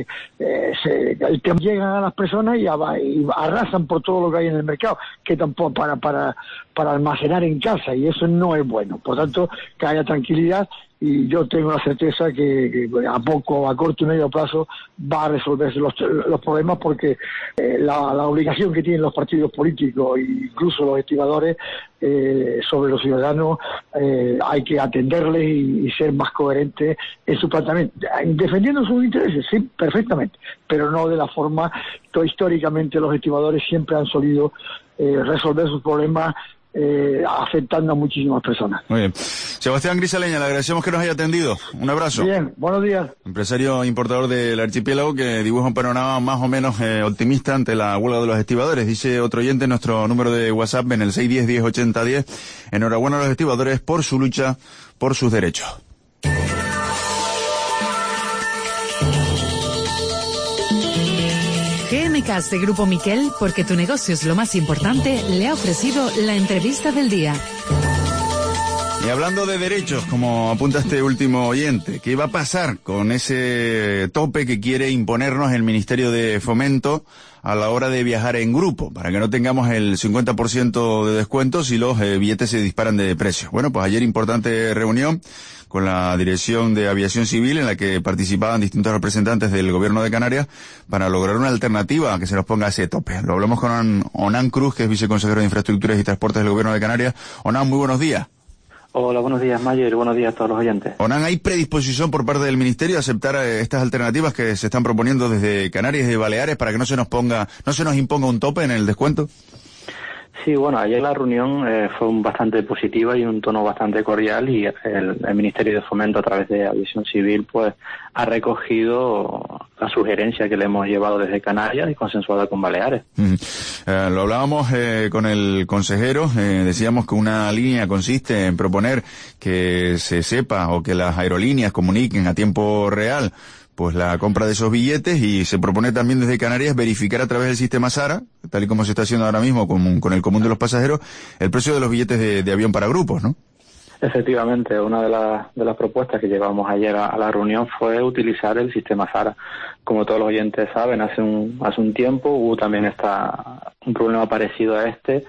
el tema llegan a las personas y arrasan por todo lo que hay en el mercado, que tampoco para almacenar en casa, y eso no es bueno. Por tanto, que haya tranquilidad, y yo tengo la certeza que a corto y medio plazo va a resolverse los problemas, porque la obligación que tienen los partidos políticos e incluso los estibadores sobre los ciudadanos hay que atenderles y ser más coherentes en su planteamiento, defendiendo sus intereses, sí, perfectamente, pero no de la forma que históricamente los estibadores siempre han solido resolver sus problemas afectando a muchísimas personas. Muy bien. Sebastián Grisaleña, le agradecemos que nos haya atendido. Un abrazo. Bien, buenos días. Empresario importador del archipiélago que dibuja un panorama más o menos optimista ante la huelga de los estibadores. Dice otro oyente en nuestro número de WhatsApp en el 610-1080-10. Enhorabuena a los estibadores por su lucha por sus derechos. GMK de Grupo Miquel, porque tu negocio es lo más importante, le ha ofrecido la entrevista del día. Y hablando de derechos, como apunta este último oyente, ¿qué va a pasar con ese tope que quiere imponernos el Ministerio de Fomento a la hora de viajar en grupo, para que no tengamos el 50% de descuento si los billetes se disparan de precio? Bueno, pues ayer importante reunión con la Dirección de Aviación Civil en la que participaban distintos representantes del Gobierno de Canarias para lograr una alternativa a que se nos ponga ese tope. Lo hablamos con Onan Cruz, que es viceconsejero de Infraestructuras y Transportes del Gobierno de Canarias. Onan, muy buenos días. Hola, buenos días, Mayer, y buenos días a todos los oyentes. Onan, ¿hay predisposición por parte del Ministerio a aceptar estas alternativas que se están proponiendo desde Canarias y Baleares para que no se nos imponga un tope en el descuento? Sí, bueno, ayer la reunión fue bastante positiva y un tono bastante cordial, y el Ministerio de Fomento, a través de Aviación Civil, pues ha recogido sugerencia que le hemos llevado desde Canarias y consensuada con Baleares. Lo hablábamos con el consejero, decíamos que una línea consiste en proponer que se sepa o que las aerolíneas comuniquen a tiempo real pues la compra de esos billetes, y se propone también desde Canarias verificar a través del sistema SARA, tal y como se está haciendo ahora mismo con el común de los pasajeros, el precio de los billetes de avión para grupos, ¿no? Efectivamente, una de las propuestas que llevamos ayer a la reunión fue utilizar el sistema SARA. Como todos los oyentes saben, hace un tiempo hubo también un problema parecido a este,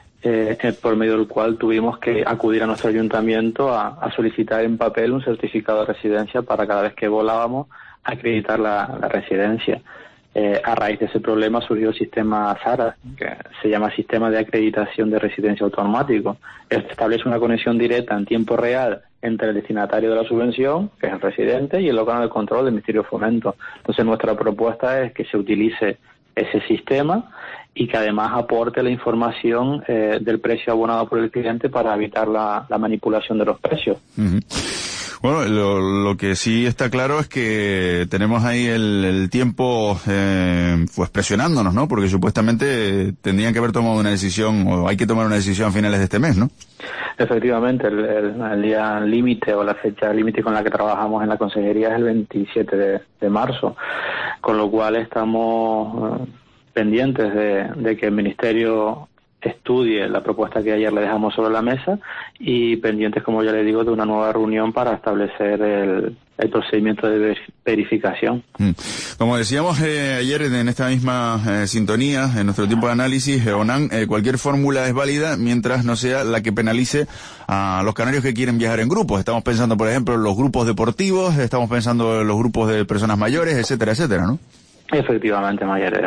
por medio del cual tuvimos que acudir a nuestro ayuntamiento a solicitar en papel un certificado de residencia para cada vez que volábamos acreditar la residencia. A raíz de ese problema surgió el sistema SARA, que se llama Sistema de Acreditación de Residencia Automático. Establece una conexión directa en tiempo real entre el destinatario de la subvención, que es el residente, y el órgano de control del Ministerio de Fomento. Entonces nuestra propuesta es que se utilice ese sistema y que además aporte la información del precio abonado por el cliente para evitar la manipulación de los precios. Uh-huh. Bueno, lo que sí está claro es que tenemos ahí el tiempo pues presionándonos, ¿no? Porque supuestamente tendrían que haber tomado una decisión, o hay que tomar una decisión a finales de este mes, ¿no? Efectivamente, el día límite o la fecha límite con la que trabajamos en la consejería es el 27 de marzo, con lo cual estamos pendientes de que el Ministerio estudie la propuesta que ayer le dejamos sobre la mesa, y pendientes, como ya le digo, de una nueva reunión para establecer el procedimiento de verificación. Como decíamos ayer en esta misma sintonía, en nuestro tiempo de análisis, Onan, cualquier fórmula es válida mientras no sea la que penalice a los canarios que quieren viajar en grupos. Estamos pensando, por ejemplo, en los grupos deportivos, estamos pensando en los grupos de personas mayores, etcétera, etcétera, ¿no? Efectivamente, Mayer,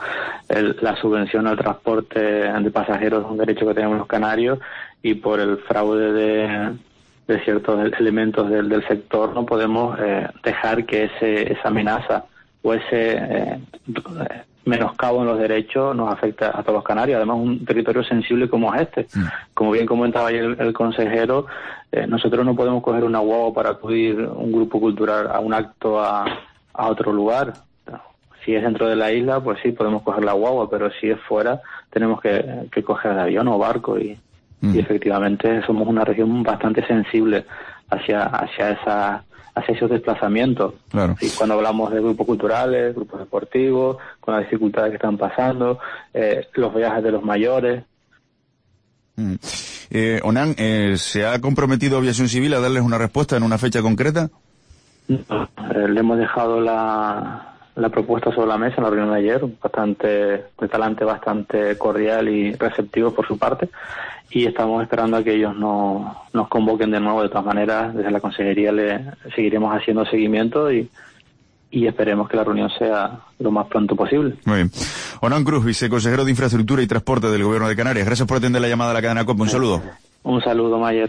la subvención al transporte de pasajeros es un derecho que tenemos los canarios, y por el fraude de ciertos elementos del sector no podemos dejar que esa amenaza o ese menoscabo en los derechos nos afecta a todos los canarios. Además, un territorio sensible como es este. Como bien comentaba ayer el consejero, nosotros no podemos coger una guagua para acudir un grupo cultural a un acto a otro lugar. Si es dentro de la isla, pues sí, podemos coger la guagua, pero si es fuera, tenemos que coger el avión o barco, y efectivamente somos una región bastante sensible hacia esos desplazamientos. Claro. Y cuando hablamos de grupos culturales, grupos deportivos, con las dificultades que están pasando, los viajes de los mayores. Onan, ¿se ha comprometido Aviación Civil a darles una respuesta en una fecha concreta? No, le hemos dejado la propuesta sobre la mesa en la reunión de ayer, de talante bastante cordial y receptivo por su parte, y estamos esperando a que ellos nos convoquen de nuevo. De todas maneras, desde la consejería le seguiremos haciendo seguimiento y esperemos que la reunión sea lo más pronto posible. Muy bien. Onan Cruz, viceconsejero de Infraestructura y Transporte del Gobierno de Canarias. Gracias por atender la llamada a la cadena COPE. Un saludo. Un saludo, Mayer.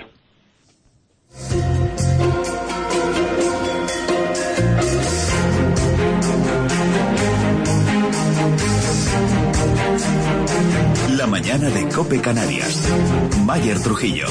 La mañana de COPE Canarias. Mayer Trujillo.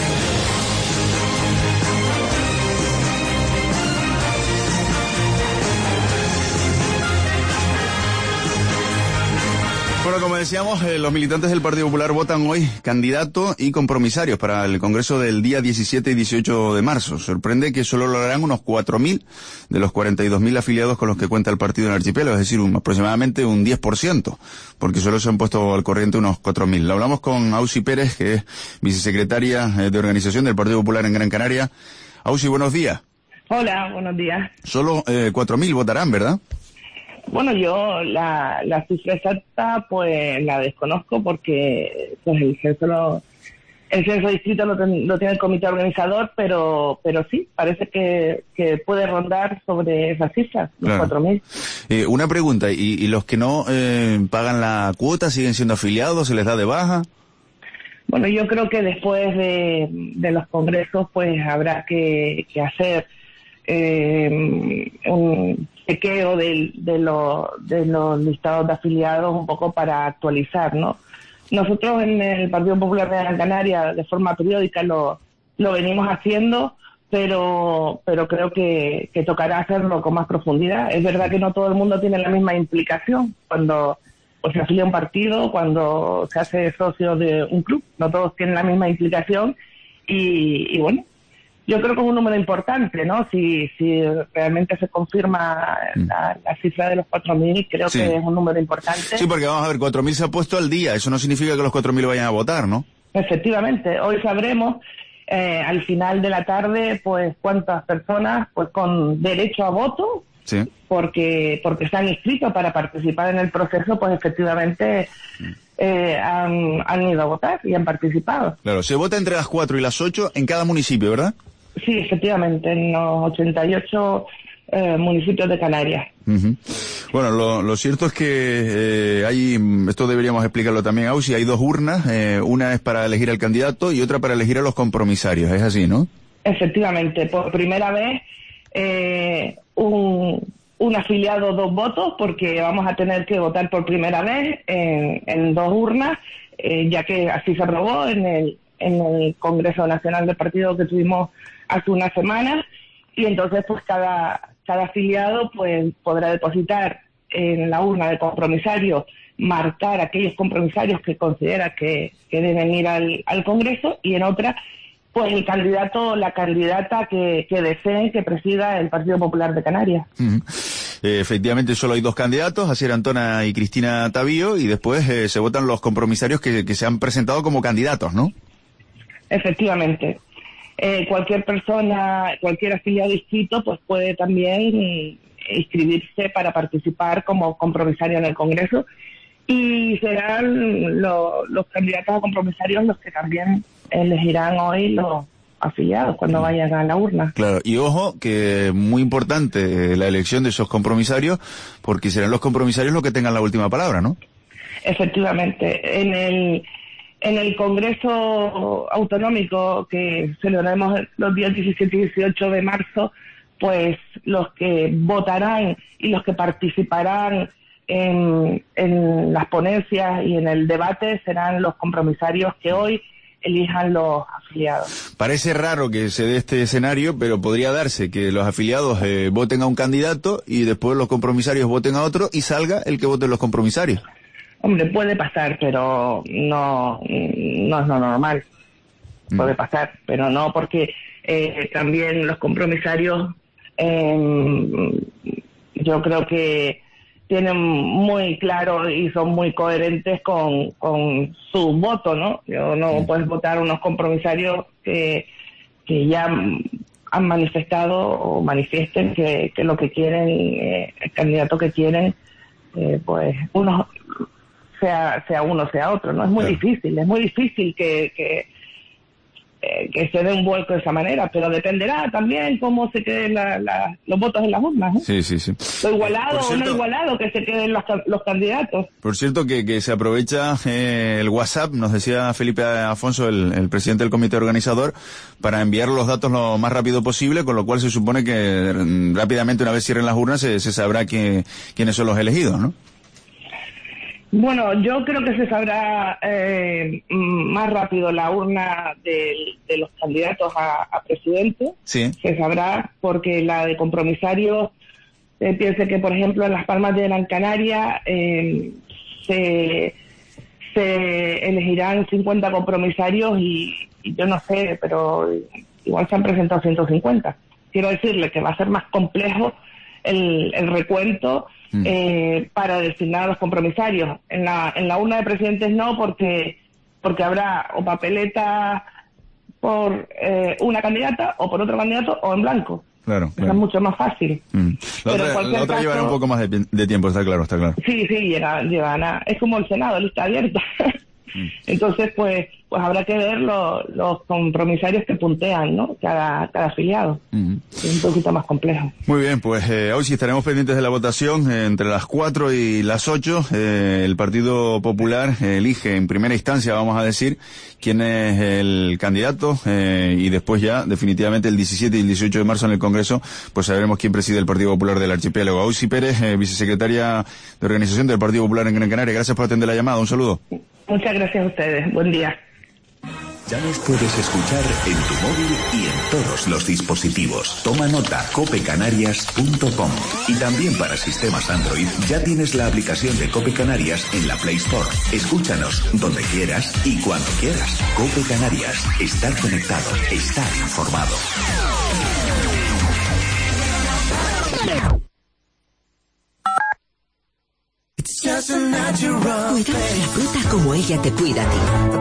Bueno, como decíamos, los militantes del Partido Popular votan hoy candidato y compromisarios para el Congreso del día 17 y 18 de marzo. Sorprende que solo lo harán unos 4.000 de los 42.000 afiliados con los que cuenta el partido en el archipiélago, es decir, aproximadamente un 10%, porque solo se han puesto al corriente unos 4.000. Lo hablamos con Ausi Pérez, que es vicesecretaria de organización del Partido Popular en Gran Canaria. Ausi, buenos días. Hola, buenos días. Solo 4.000 votarán, ¿verdad? Bueno, yo la cifra exacta pues la desconozco, porque pues el censo distrito lo tiene el comité organizador, pero sí, parece que puede rondar sobre esa cifra, los 4.000. Una pregunta, ¿y los que no pagan la cuota siguen siendo afiliados? ¿Se les da de baja? Bueno, yo creo que después de los congresos pues habrá que hacer un chequeo de los listados de afiliados un poco para actualizar, ¿no? Nosotros en el Partido Popular de Gran Canaria de forma periódica lo venimos haciendo, pero creo que tocará hacerlo con más profundidad. Es verdad que no todo el mundo tiene la misma implicación cuando pues se afilia a un partido, cuando se hace socio de un club, no todos tienen la misma implicación y bueno, yo creo que es un número importante, ¿no? Si realmente se confirma la cifra de los 4.000, creo que es un número importante. Sí, porque vamos a ver, 4.000 se ha puesto al día, eso no significa que los 4.000 vayan a votar, ¿no? Efectivamente, hoy sabremos al final de la tarde pues cuántas personas pues con derecho a voto, porque se han inscrito para participar en el proceso, pues efectivamente han ido a votar y han participado. Claro, se vota entre las 4 y las 8 en cada municipio, ¿verdad? Sí, efectivamente, en los 88 municipios de Canarias. Bueno, lo cierto es que esto deberíamos explicarlo también, Ausi, hay 2 urnas, una es para elegir al candidato y otra para elegir a los compromisarios, es así, ¿no? Efectivamente, por primera vez un afiliado 2 votos, porque vamos a tener que votar por primera vez en 2 urnas, ya que así se aprobó en el Congreso Nacional del Partido que tuvimos hace una semana, y entonces pues cada afiliado pues podrá depositar en la urna de compromisario, marcar aquellos compromisarios que considera que deben ir al Congreso, y en otra pues el candidato o la candidata que deseen que presida el Partido Popular de Canarias. Efectivamente solo hay 2 candidatos, Asier Antona y Cristina Tavío, y después se votan los compromisarios que se han presentado como candidatos, ¿no? Efectivamente. Cualquier persona, cualquier afiliado inscrito, pues puede también inscribirse para participar como compromisario en el Congreso, y serán los candidatos a compromisarios los que también elegirán hoy los afiliados cuando vayan a la urna. Claro, y ojo, que muy importante la elección de esos compromisarios, porque serán los compromisarios los que tengan la última palabra, ¿no? Efectivamente. En el Congreso Autonómico que celebraremos los días 17 y 18 de marzo, pues los que votarán y los que participarán en las ponencias y en el debate serán los compromisarios que hoy elijan los afiliados. Parece raro que se dé este escenario, pero podría darse que los afiliados voten a un candidato y después los compromisarios voten a otro y salga el que voten los compromisarios. Hombre, puede pasar, pero no es lo normal. Puede pasar, pero no, porque también los compromisarios yo creo que tienen muy claro y son muy coherentes con su voto, ¿no? No puedes votar a unos compromisarios que ya han manifestado o manifiesten que lo que quieren, el candidato que quieren, pues uno sea uno, sea otro, ¿no? Es muy difícil que se dé un vuelco de esa manera, pero dependerá también cómo se queden los votos en las urnas, ¿no? Sí. Lo igualado o no igualado que se queden los candidatos. Por cierto, que se aprovecha el WhatsApp, nos decía Felipe Afonso, el presidente del comité organizador, para enviar los datos lo más rápido posible, con lo cual se supone que rápidamente, una vez cierren las urnas, se sabrá quiénes son los elegidos, ¿no? Bueno, yo creo que se sabrá más rápido la urna de los candidatos a presidente. Sí. Se sabrá porque la de compromisarios, piense que, por ejemplo, en Las Palmas de Gran Canaria se elegirán 50 compromisarios y yo no sé, pero igual se han presentado 150. Quiero decirle que va a ser más complejo el recuento para designar a los compromisarios. En la urna de presidentes no, porque habrá o papeleta por una candidata o por otro candidato o en blanco. Claro. Es mucho más fácil. La otra llevará un poco más de tiempo, está claro. Sí, llevará. Es como el Senado, lista abierta. Entonces, pues habrá que ver los compromisarios que puntean, ¿no? Cada afiliado. Es un poquito más complejo. Muy bien, pues hoy sí estaremos pendientes de la votación. Entre las 4 y las 8, el Partido Popular elige en primera instancia, vamos a decir, quién es el candidato, y después ya, definitivamente, el 17 y el 18 de marzo en el Congreso, pues sabremos quién preside el Partido Popular del Archipiélago. Ausi Pérez, vicesecretaria de Organización del Partido Popular en Gran Canaria, gracias por atender la llamada. Un saludo. Muchas gracias a ustedes. Buen día. Ya nos puedes escuchar en tu móvil y en todos los dispositivos. Toma nota, copecanarias.com. Y también para sistemas Android ya tienes la aplicación de Cope Canarias en la Play Store. Escúchanos donde quieras y cuando quieras. Cope Canarias. Estar conectado, estar informado. Cuidamos la fruta como ella te cuida a ti.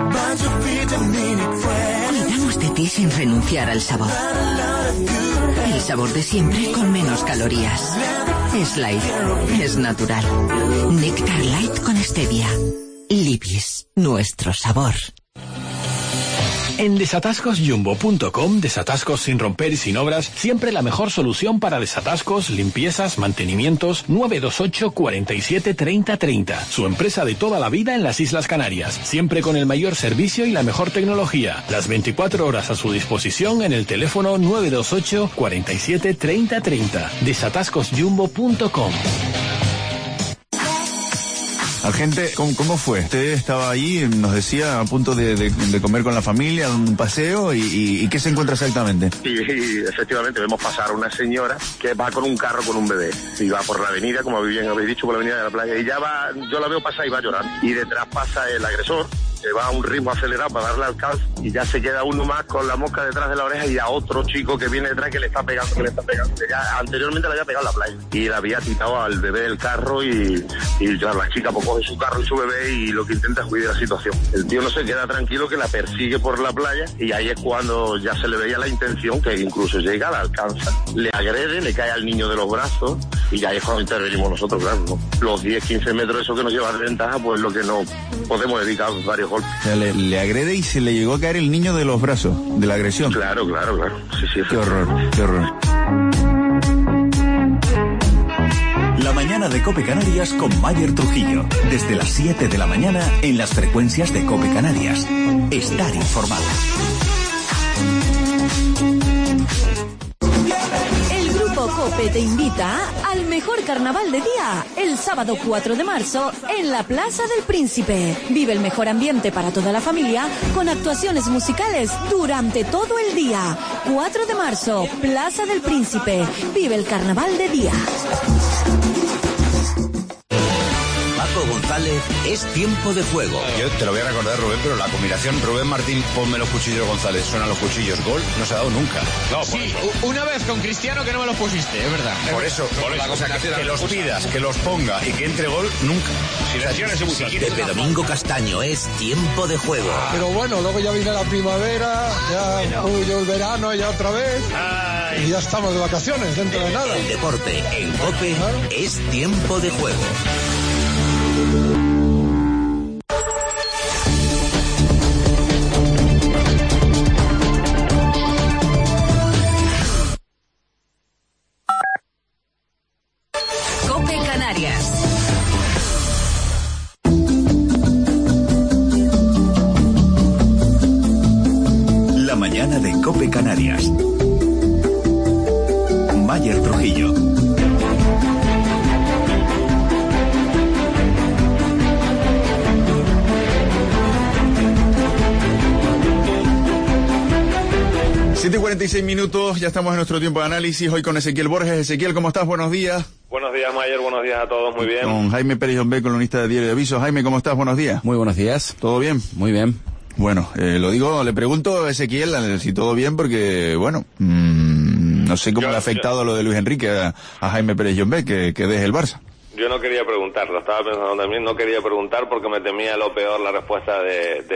Cuidamos de ti sin renunciar al sabor. El sabor de siempre con menos calorías. Es light, es natural. Néctar Light con stevia. Libis, nuestro sabor. En desatascosjumbo.com, desatascos sin romper y sin obras, siempre la mejor solución para desatascos, limpiezas, mantenimientos. 928 47 30 30. Su empresa de toda la vida en las Islas Canarias, siempre con el mayor servicio y la mejor tecnología. Las 24 horas a su disposición en el teléfono 928 47 30 30. desatascosjumbo.com. Agente, ¿cómo fue? Usted estaba allí, nos decía, a punto de comer con la familia, un paseo, y ¿qué se encuentra exactamente? Y efectivamente vemos pasar a una señora que va con un carro con un bebé y va por la avenida, como bien habéis dicho, por la avenida de la playa, y ya va, yo la veo pasar y va llorando. Y detrás pasa el agresor, que va a un ritmo acelerado para darle alcance, y ya se queda uno más con la mosca detrás de la oreja y a otro chico que viene detrás que le está pegando. Ya anteriormente le había pegado en la playa y le había quitado al bebé del carro y claro, la chica pues coge su carro y su bebé y lo que intenta es huir de la situación. El tío no se queda tranquilo, que la persigue por la playa, y ahí es cuando ya se le veía la intención, que incluso llega, la alcanza, le agrede, le cae al niño de los brazos, y ya es cuando intervenimos nosotros, claro, ¿no? Los 10-15 metros eso que nos lleva de ventaja, pues lo que no podemos dedicar varios golpes. O sea, le agrede y se le llegó a caer el niño de los brazos, de la agresión. Claro. Sí, qué horror. La mañana de Cope Canarias con Mayer Trujillo. Desde las 7 de la mañana en las frecuencias de Cope Canarias. Estar informado. Cope te invita al mejor carnaval de día el sábado 4 de marzo en la Plaza del Príncipe. Vive el mejor ambiente para toda la familia con actuaciones musicales durante todo el día. 4 de marzo, Plaza del Príncipe. Vive el carnaval de día. Paco González, es tiempo de juego. Yo te lo voy a recordar, Rubén, pero la combinación Rubén Martín, ponme los cuchillos González, suenan los cuchillos, gol, no se ha dado nunca. No, sí, una vez con Cristiano que no me los pusiste, es verdad. Por eso, la cosa que los pidas, que los ponga y que entre gol, nunca. Pepe Domingo Castaño, es tiempo de juego. Pero bueno, luego ya viene la primavera, ya el verano, ya otra vez. Y ya estamos de vacaciones, dentro de nada. El deporte en COPE es tiempo de juego. Cope Canarias. La mañana de Cope Canarias. Mayer Trujillo. Siete y 46 minutos, ya estamos en nuestro tiempo de análisis, hoy con Ezequiel Borges. Ezequiel, ¿cómo estás? Buenos días. Buenos días, Mayer, buenos días a todos, muy bien. Con Jaime Pérez Yombé, columnista de Diario de Aviso. Jaime, ¿cómo estás? Buenos días. Muy buenos días. ¿Todo bien? Muy bien. Bueno, le pregunto a Ezequiel si todo bien, porque, bueno, no sé cómo le ha afectado lo de Luis Enrique a Jaime Pérez Yombé, que deje el Barça. Yo no quería preguntar, lo estaba pensando también, no quería preguntar porque me temía lo peor, la respuesta de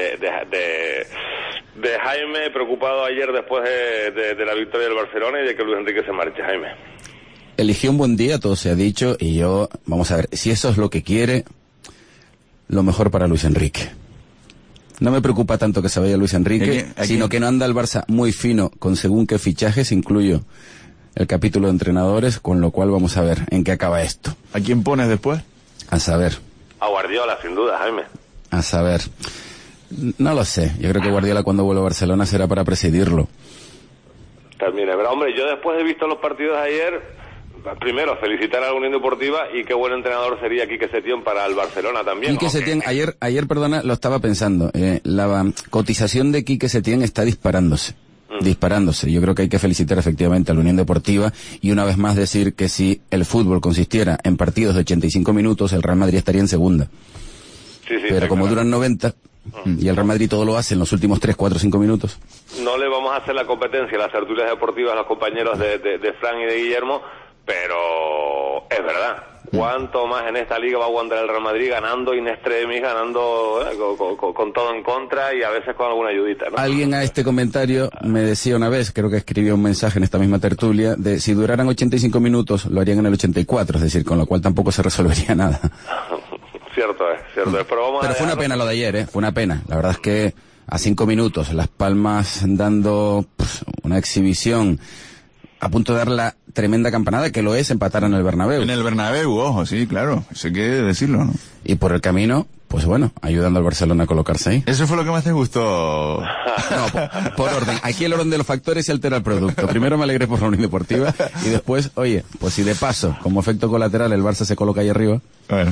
Jaime, preocupado ayer después de la victoria del Barcelona y de que Luis Enrique se marche. Jaime. Eligió un buen día, todo se ha dicho, y yo, vamos a ver, si eso es lo que quiere, lo mejor para Luis Enrique. No me preocupa tanto que se vaya Luis Enrique, sino que no anda el Barça muy fino con según qué fichajes, incluyo el capítulo de entrenadores, con lo cual vamos a ver en qué acaba esto. ¿A quién pones después? A saber. A Guardiola, sin duda, Jaime. A saber. No lo sé. Yo creo que Guardiola cuando vuelva a Barcelona será para presidirlo. También, pero hombre, yo después he visto los partidos de ayer, primero, felicitar a la Unión Deportiva y qué buen entrenador sería Quique Setién para el Barcelona también. Quique Setién, ayer, perdona, lo estaba pensando, la cotización de Quique Setién está disparándose. Yo creo que hay que felicitar efectivamente a la Unión Deportiva y una vez más decir que si el fútbol consistiera en partidos de 85 minutos, el Real Madrid estaría en segunda. Sí, pero como duran 90, y el Real Madrid todo lo hace en los últimos 3, 4, 5 minutos. No le vamos a hacer la competencia a las tertulias deportivas a los compañeros de Fran y de Guillermo, pero es verdad. ¿Cuánto más en esta liga va a aguantar el Real Madrid ganando in extremis, ganando con todo en contra y a veces con alguna ayudita, ¿no? Alguien a este comentario me decía una vez, creo que escribió un mensaje en esta misma tertulia, de si duraran 85 minutos lo harían en el 84, es decir, con lo cual tampoco se resolvería nada. Cierto es. Pero fue una pena lo de ayer, fue una pena. La verdad es que a 5 minutos, Las Palmas dando una exhibición, a punto de dar la tremenda campanada, que lo es, empatar en el Bernabéu. En el Bernabéu, ojo, sí, claro, eso hay que decirlo, ¿no? Y por el camino, pues bueno, ayudando al Barcelona a colocarse ahí. ¿Eso fue lo que más te gustó? No, por orden. Aquí el orden de los factores se altera el producto. Primero me alegré por la Unión Deportiva y después, oye, pues si de paso, como efecto colateral, el Barça se coloca ahí arriba. Bueno.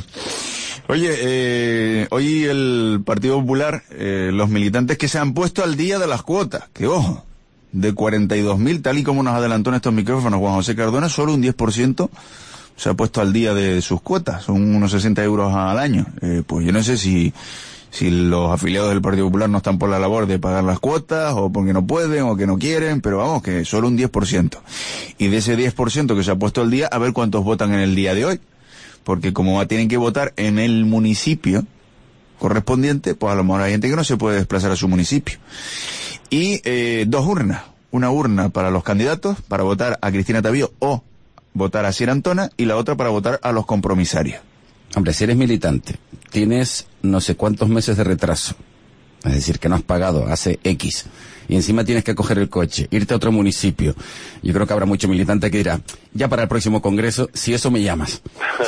Oye, hoy el Partido Popular, los militantes que se han puesto al día de las cuotas, que ojo, de 42.000, tal y como nos adelantó en estos micrófonos Juan José Cardona, solo un 10% se ha puesto al día de sus cuotas, son unos 60 euros al año. Pues yo no sé si los afiliados del Partido Popular no están por la labor de pagar las cuotas, o porque no pueden, o que no quieren, pero vamos, que solo un 10%. Y de ese 10% que se ha puesto al día, a ver cuántos votan en el día de hoy. Porque como tienen que votar en el municipio correspondiente, pues a lo mejor hay gente que no se puede desplazar a su municipio. Y 2 urnas. Una urna para los candidatos, para votar a Cristina Tavío o votar a Sierra Antona, y la otra para votar a los compromisarios. Hombre, si eres militante, tienes no sé cuántos meses de retraso. Es decir, que no has pagado hace X. Y encima tienes que coger el coche, irte a otro municipio. Yo creo que habrá mucho militante que dirá, ya para el próximo congreso, si eso me llamas.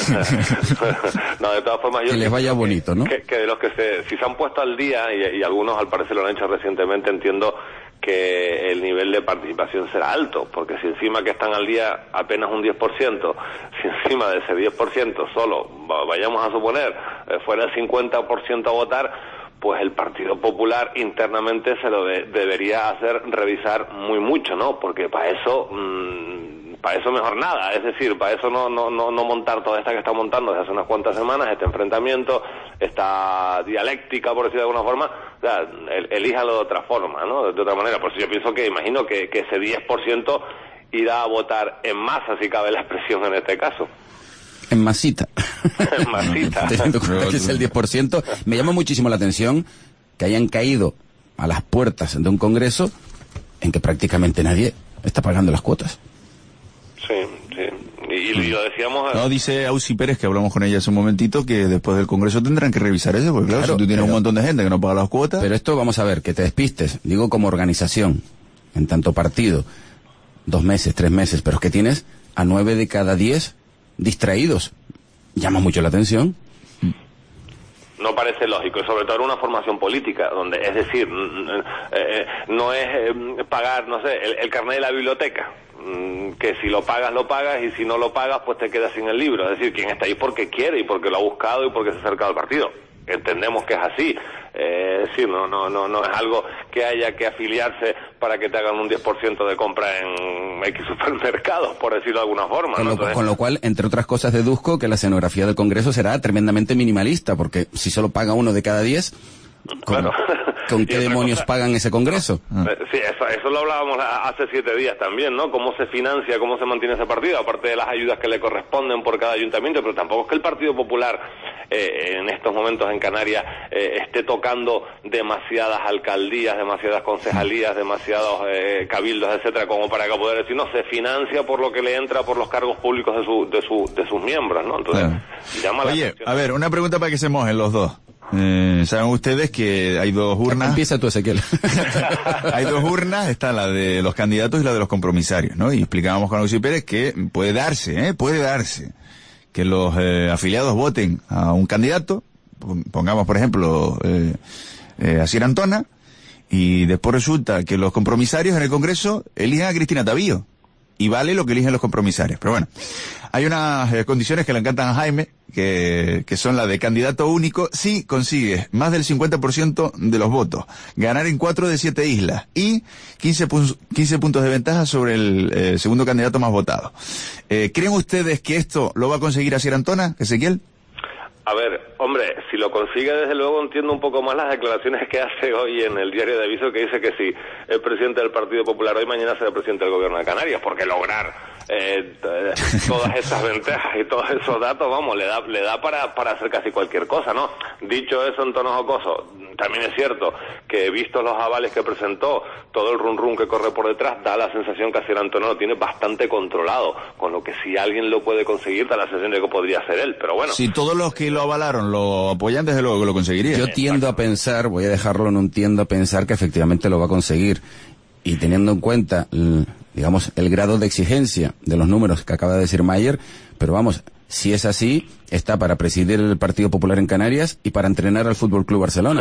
No, de todas formas, yo que les vaya bonito, ¿no? Que de los que si se han puesto al día, y algunos al parecer lo han hecho recientemente, entiendo que el nivel de participación será alto, porque si encima que están al día apenas un 10%, si encima de ese 10% solo, vayamos a suponer, fuera el 50% a votar, pues el Partido Popular internamente se lo debería hacer revisar muy mucho, ¿no? Porque para eso mejor nada, es decir, para eso no montar toda esta que está montando desde hace unas cuantas semanas, este enfrentamiento, esta dialéctica, por decir de alguna forma, o sea, elíjalo de otra forma, ¿no? De otra manera. Por eso yo pienso imagino que ese 10% irá a votar en masa, si cabe la expresión en este caso. En masita. En masita. Teniendo en cuenta que es el 10%, me llama muchísimo la atención que hayan caído a las puertas de un congreso en que prácticamente nadie está pagando las cuotas. Sí. Y lo decíamos... No, dice Ausi Pérez, que hablamos con ella hace un momentito, que después del congreso tendrán que revisar eso, porque claro, si tú tienes un montón de gente que no paga las cuotas... Pero esto, vamos a ver, que te despistes, digo como organización, en tanto partido, 2 meses, 3 meses, pero es que tienes a 9 de cada 10 distraídos. Llama mucho la atención. No parece lógico, y sobre todo en una formación política, donde, es decir, no es pagar, no sé, el carnet de la biblioteca, que si lo pagas, y si no lo pagas, pues te quedas sin el libro. Es decir, quien está ahí porque quiere, y porque lo ha buscado, y porque se ha acercado al partido. Entendemos que es así. Sí, no es algo que haya que afiliarse para que te hagan un 10% de compra en X supermercados, por decirlo de alguna forma. Con lo cual, entre otras cosas, deduzco que la escenografía del Congreso será tremendamente minimalista, porque si solo paga 1 de cada 10, ¿con qué demonios pagan ese Congreso? Sí, eso lo hablábamos hace 7 días también, ¿no? Cómo se financia, cómo se mantiene ese partido, aparte de las ayudas que le corresponden por cada ayuntamiento, pero tampoco es que el Partido Popular en estos momentos en Canarias esté tocando demasiadas alcaldías, demasiadas concejalías, demasiados cabildos, etcétera, como para que poder decir, no, se financia por lo que le entra por los cargos públicos de sus miembros, ¿no? Entonces, llama la atención. A ver, una pregunta para que se mojen los dos. Saben ustedes que hay 2 urnas. Empieza tú, Ezequiel. Hay 2 urnas, está la de los candidatos y la de los compromisarios, ¿no? Y explicábamos con Ausi Pérez que puede darse que los afiliados voten a un candidato, pongamos por ejemplo a Sierra Antona, y después resulta que los compromisarios en el Congreso eligen a Cristina Tavío. y vale lo que eligen los compromisarios. Pero bueno, hay unas condiciones que le encantan a Jaime, que son la de candidato único si consigue más del 50% de los votos, ganar en 4 de 7 islas y 15 puntos de ventaja sobre el segundo candidato más votado. ¿Creen ustedes que esto lo va a conseguir Asier Antona, Ezequiel? A ver, hombre, si lo consigue, desde luego entiendo un poco más las declaraciones que hace hoy en el diario de Aviso, que dice que si es presidente del Partido Popular hoy, mañana será presidente del Gobierno de Canarias, porque lograr todas esas ventajas y todos esos datos, vamos, le da para hacer casi cualquier cosa, ¿no? Dicho eso, en tono jocoso, también es cierto que, vistos los avales que presentó, todo el run que corre por detrás, da la sensación que Asier Antona lo tiene bastante controlado, con lo que si alguien lo puede conseguir, da la sensación de que podría ser él, pero bueno. Si todos los que lo avalaron lo apoyan, desde luego que lo conseguiría. Yo tiendo a pensar, voy a dejarlo en un tiendo a pensar que efectivamente lo va a conseguir, y teniendo en cuenta, digamos, el grado de exigencia de los números que acaba de decir Mayer, pero vamos, si es así, está para presidir el Partido Popular en Canarias y para entrenar al Fútbol Club Barcelona.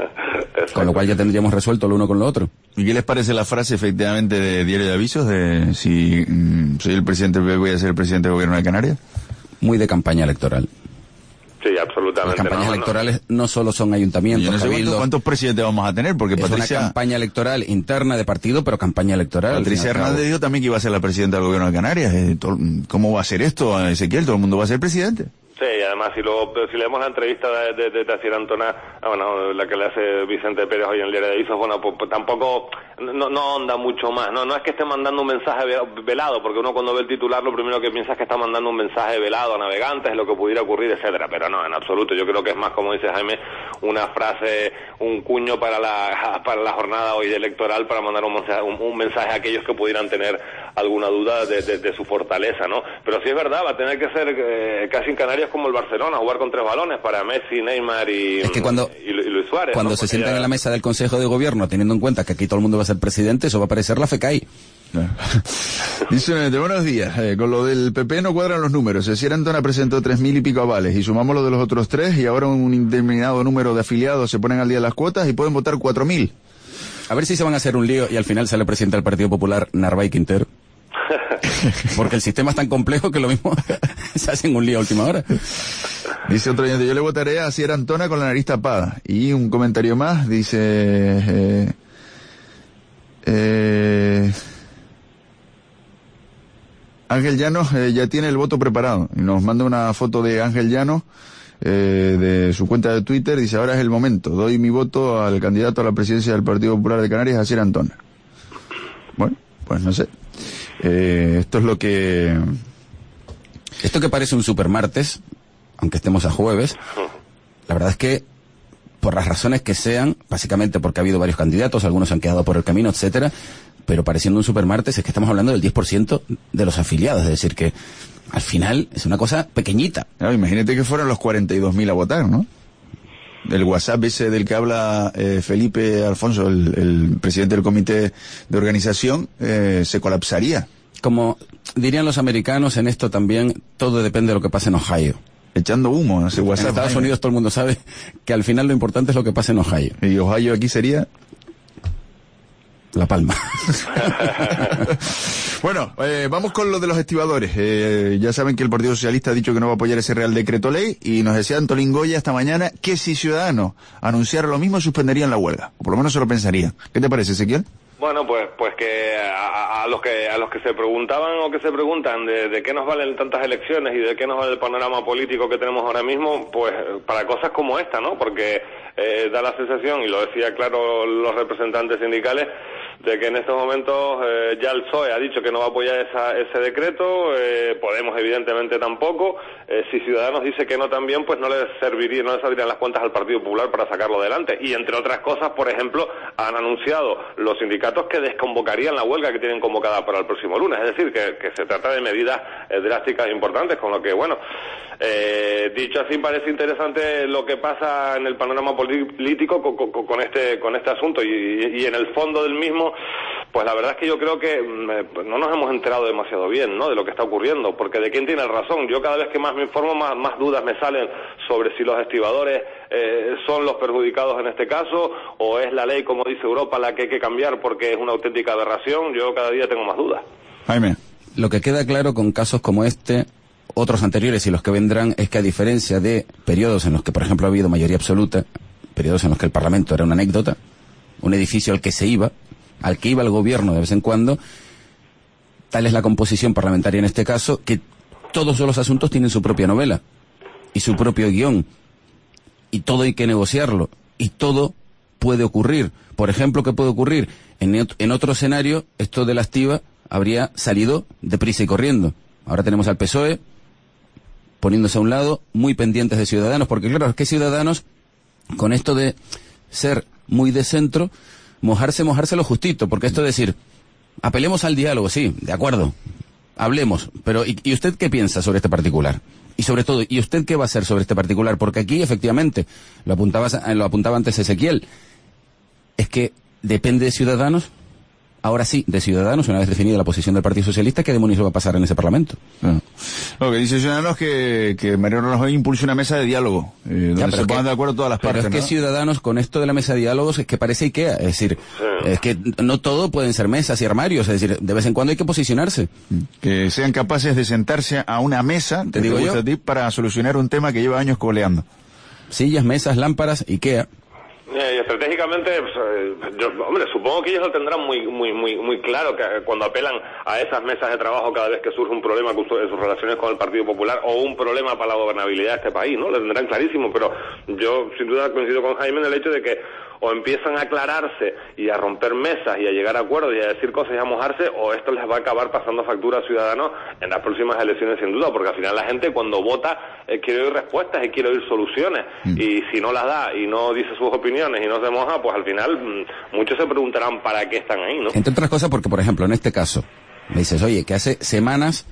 Con lo cual ya tendríamos resuelto lo uno con lo otro. ¿Y qué les parece la frase efectivamente de Diario de Avisos de si soy el presidente, voy a ser el presidente del Gobierno de Canarias? Muy de campaña electoral. Sí, absolutamente. Las campañas electorales no solo son ayuntamientos. Yo no sé cuántos presidentes vamos a tener, porque es Patricia... una campaña electoral interna de partido, pero campaña electoral. Patricia Hernández dijo también que iba a ser la presidenta del Gobierno de Canarias. ¿Cómo va a ser esto, Ezequiel? ¿Todo el mundo va a ser presidente? Sí, y además si leemos la entrevista de Asier Antona, bueno, la que le hace Vicente Pérez hoy en el diario de Avisos, bueno, pues tampoco no onda mucho más, no es que esté mandando un mensaje velado, porque uno cuando ve el titular lo primero que piensa es que está mandando un mensaje velado a navegantes, lo que pudiera ocurrir, etcétera, pero no, en absoluto. Yo creo que es más, como dice Jaime, una frase, un cuño para la jornada hoy electoral, para mandar un mensaje a aquellos que pudieran tener alguna duda de su fortaleza, ¿no? Pero sí es verdad, va a tener que ser casi en Canarias como el Barcelona, jugar con 3 balones para Messi, Neymar y Luis Suárez. Cuando se sientan en la mesa del Consejo de Gobierno, teniendo en cuenta que aquí todo el mundo va a ser presidente, eso va a parecer la FECAI. Dice, buenos días, con lo del PP no cuadran los números. Asier Antona presentó 3.000 y pico avales y sumamos lo de los otros 3 y ahora un indeterminado número de afiliados se ponen al día las cuotas y pueden votar 4.000. A ver si se van a hacer un lío y al final sale presidente del Partido Popular Narváez Quintero. Porque el sistema es tan complejo que lo mismo se hacen un lío a última hora. Dice otro oyente, yo le votaré a Asier Antona con la nariz tapada. Y un comentario más, dice... Ángel Llanos ya tiene el voto preparado. Y nos manda una foto de Ángel Llanos de su cuenta de Twitter. Dice, ahora es el momento. Doy mi voto al candidato a la presidencia del Partido Popular de Canarias, Asier Antona. Bueno, pues no sé. Esto es lo que... Esto que parece un supermartes, aunque estemos a jueves, la verdad es que, por las razones que sean, básicamente porque ha habido varios candidatos, algunos han quedado por el camino, etcétera, pero pareciendo un supermartes es que estamos hablando del 10% de los afiliados, es decir que al final es una cosa pequeñita. Claro, imagínate que fueron los 42.000 a votar, ¿no? El WhatsApp ese del que habla Felipe Alfonso, el presidente del comité de organización, se colapsaría. Como dirían los americanos, en esto también todo depende de lo que pase en Ohio. Echando humo, ese WhatsApp. En Estados Unidos todo el mundo sabe que al final lo importante es lo que pasa en Ohio. Y Ohio aquí sería... La Palma. Bueno, vamos con lo de los estibadores. Ya saben que el Partido Socialista ha dicho que no va a apoyar ese Real Decreto Ley y nos decía Antolín Goya esta mañana que si Ciudadanos anunciara lo mismo suspenderían la huelga, o por lo menos se lo pensarían. ¿Qué te parece, Ezequiel? Bueno, pues que a los que se preguntaban o que se preguntan de qué nos valen tantas elecciones y de qué nos vale el panorama político que tenemos ahora mismo, pues para cosas como esta, ¿no? Porque da la sensación, y lo decía claro los representantes sindicales, de que en estos momentos ya el PSOE ha dicho que no va a apoyar ese decreto, Podemos evidentemente tampoco, si Ciudadanos dice que no también, pues no le saldrían las cuentas al Partido Popular para sacarlo adelante. Y entre otras cosas, por ejemplo, han anunciado los sindicatos que desconvocarían la huelga que tienen convocada para el próximo lunes, es decir, que se trata de medidas drásticas e importantes, con lo que, bueno, dicho así, parece interesante lo que pasa en el panorama político con este asunto y en el fondo del mismo, pues la verdad es que yo creo que no nos hemos enterado demasiado bien, ¿no?, de lo que está ocurriendo, porque de quién tiene razón. Yo cada vez que más me informo, más dudas me salen sobre si los estibadores son los perjudicados en este caso, o es la ley, como dice Europa, la que hay que cambiar porque es una auténtica aberración. Yo cada día tengo más dudas. Jaime. lo que queda claro con casos como este, otros anteriores y los que vendrán, es que a diferencia de periodos en los que, por ejemplo, ha habido mayoría absoluta, periodos en los que el Parlamento era una anécdota, un edificio al que iba el gobierno de vez en cuando, tal es la composición parlamentaria en este caso, que todos los asuntos tienen su propia novela y su propio guión, y todo hay que negociarlo, y todo puede ocurrir. Por ejemplo, ¿qué puede ocurrir? En otro escenario, esto de la estiba habría salido deprisa y corriendo. Ahora tenemos al PSOE poniéndose a un lado, muy pendientes de Ciudadanos, porque claro, es que Ciudadanos, con esto de ser muy de centro, mojarse lo justito, porque esto de decir, apelemos al diálogo, sí, de acuerdo, hablemos, pero ¿y usted qué piensa sobre este particular? Y sobre todo, ¿y usted qué va a hacer sobre este particular? Porque aquí, efectivamente, lo apuntaba antes Ezequiel, es que depende de Ciudadanos, ahora sí, de Ciudadanos, una vez definida la posición del Partido Socialista, ¿qué demonios va a pasar en ese Parlamento? Lo que dice Ciudadanos que Mariano Rajoy impulse una mesa de diálogo, donde se pongan de acuerdo todas las partes. Pero es que Ciudadanos, con esto de la mesa de diálogos, es que parece IKEA, es decir, es que no todo pueden ser mesas y armarios, es decir, de vez en cuando hay que posicionarse. Que sean capaces de sentarse a una mesa, te digo yo, para solucionar un tema que lleva años coleando. Sillas, mesas, lámparas, IKEA. Y estratégicamente, hombre, supongo que ellos lo tendrán muy claro, que cuando apelan a esas mesas de trabajo cada vez que surge un problema en sus relaciones con el Partido Popular o un problema para la gobernabilidad de este país, ¿no? Lo tendrán clarísimo, pero yo sin duda coincido con Jaime en el hecho de que o empiezan a aclararse y a romper mesas y a llegar a acuerdos y a decir cosas y a mojarse, o esto les va a acabar pasando factura a Ciudadanos en las próximas elecciones sin duda, porque al final la gente cuando vota quiere oír respuestas y quiere oír soluciones, y si no las da y no dice sus opiniones y no se moja, pues al final muchos se preguntarán para qué están ahí, ¿no? Entre otras cosas porque, por ejemplo, en este caso, me dices, oye, que hace semanas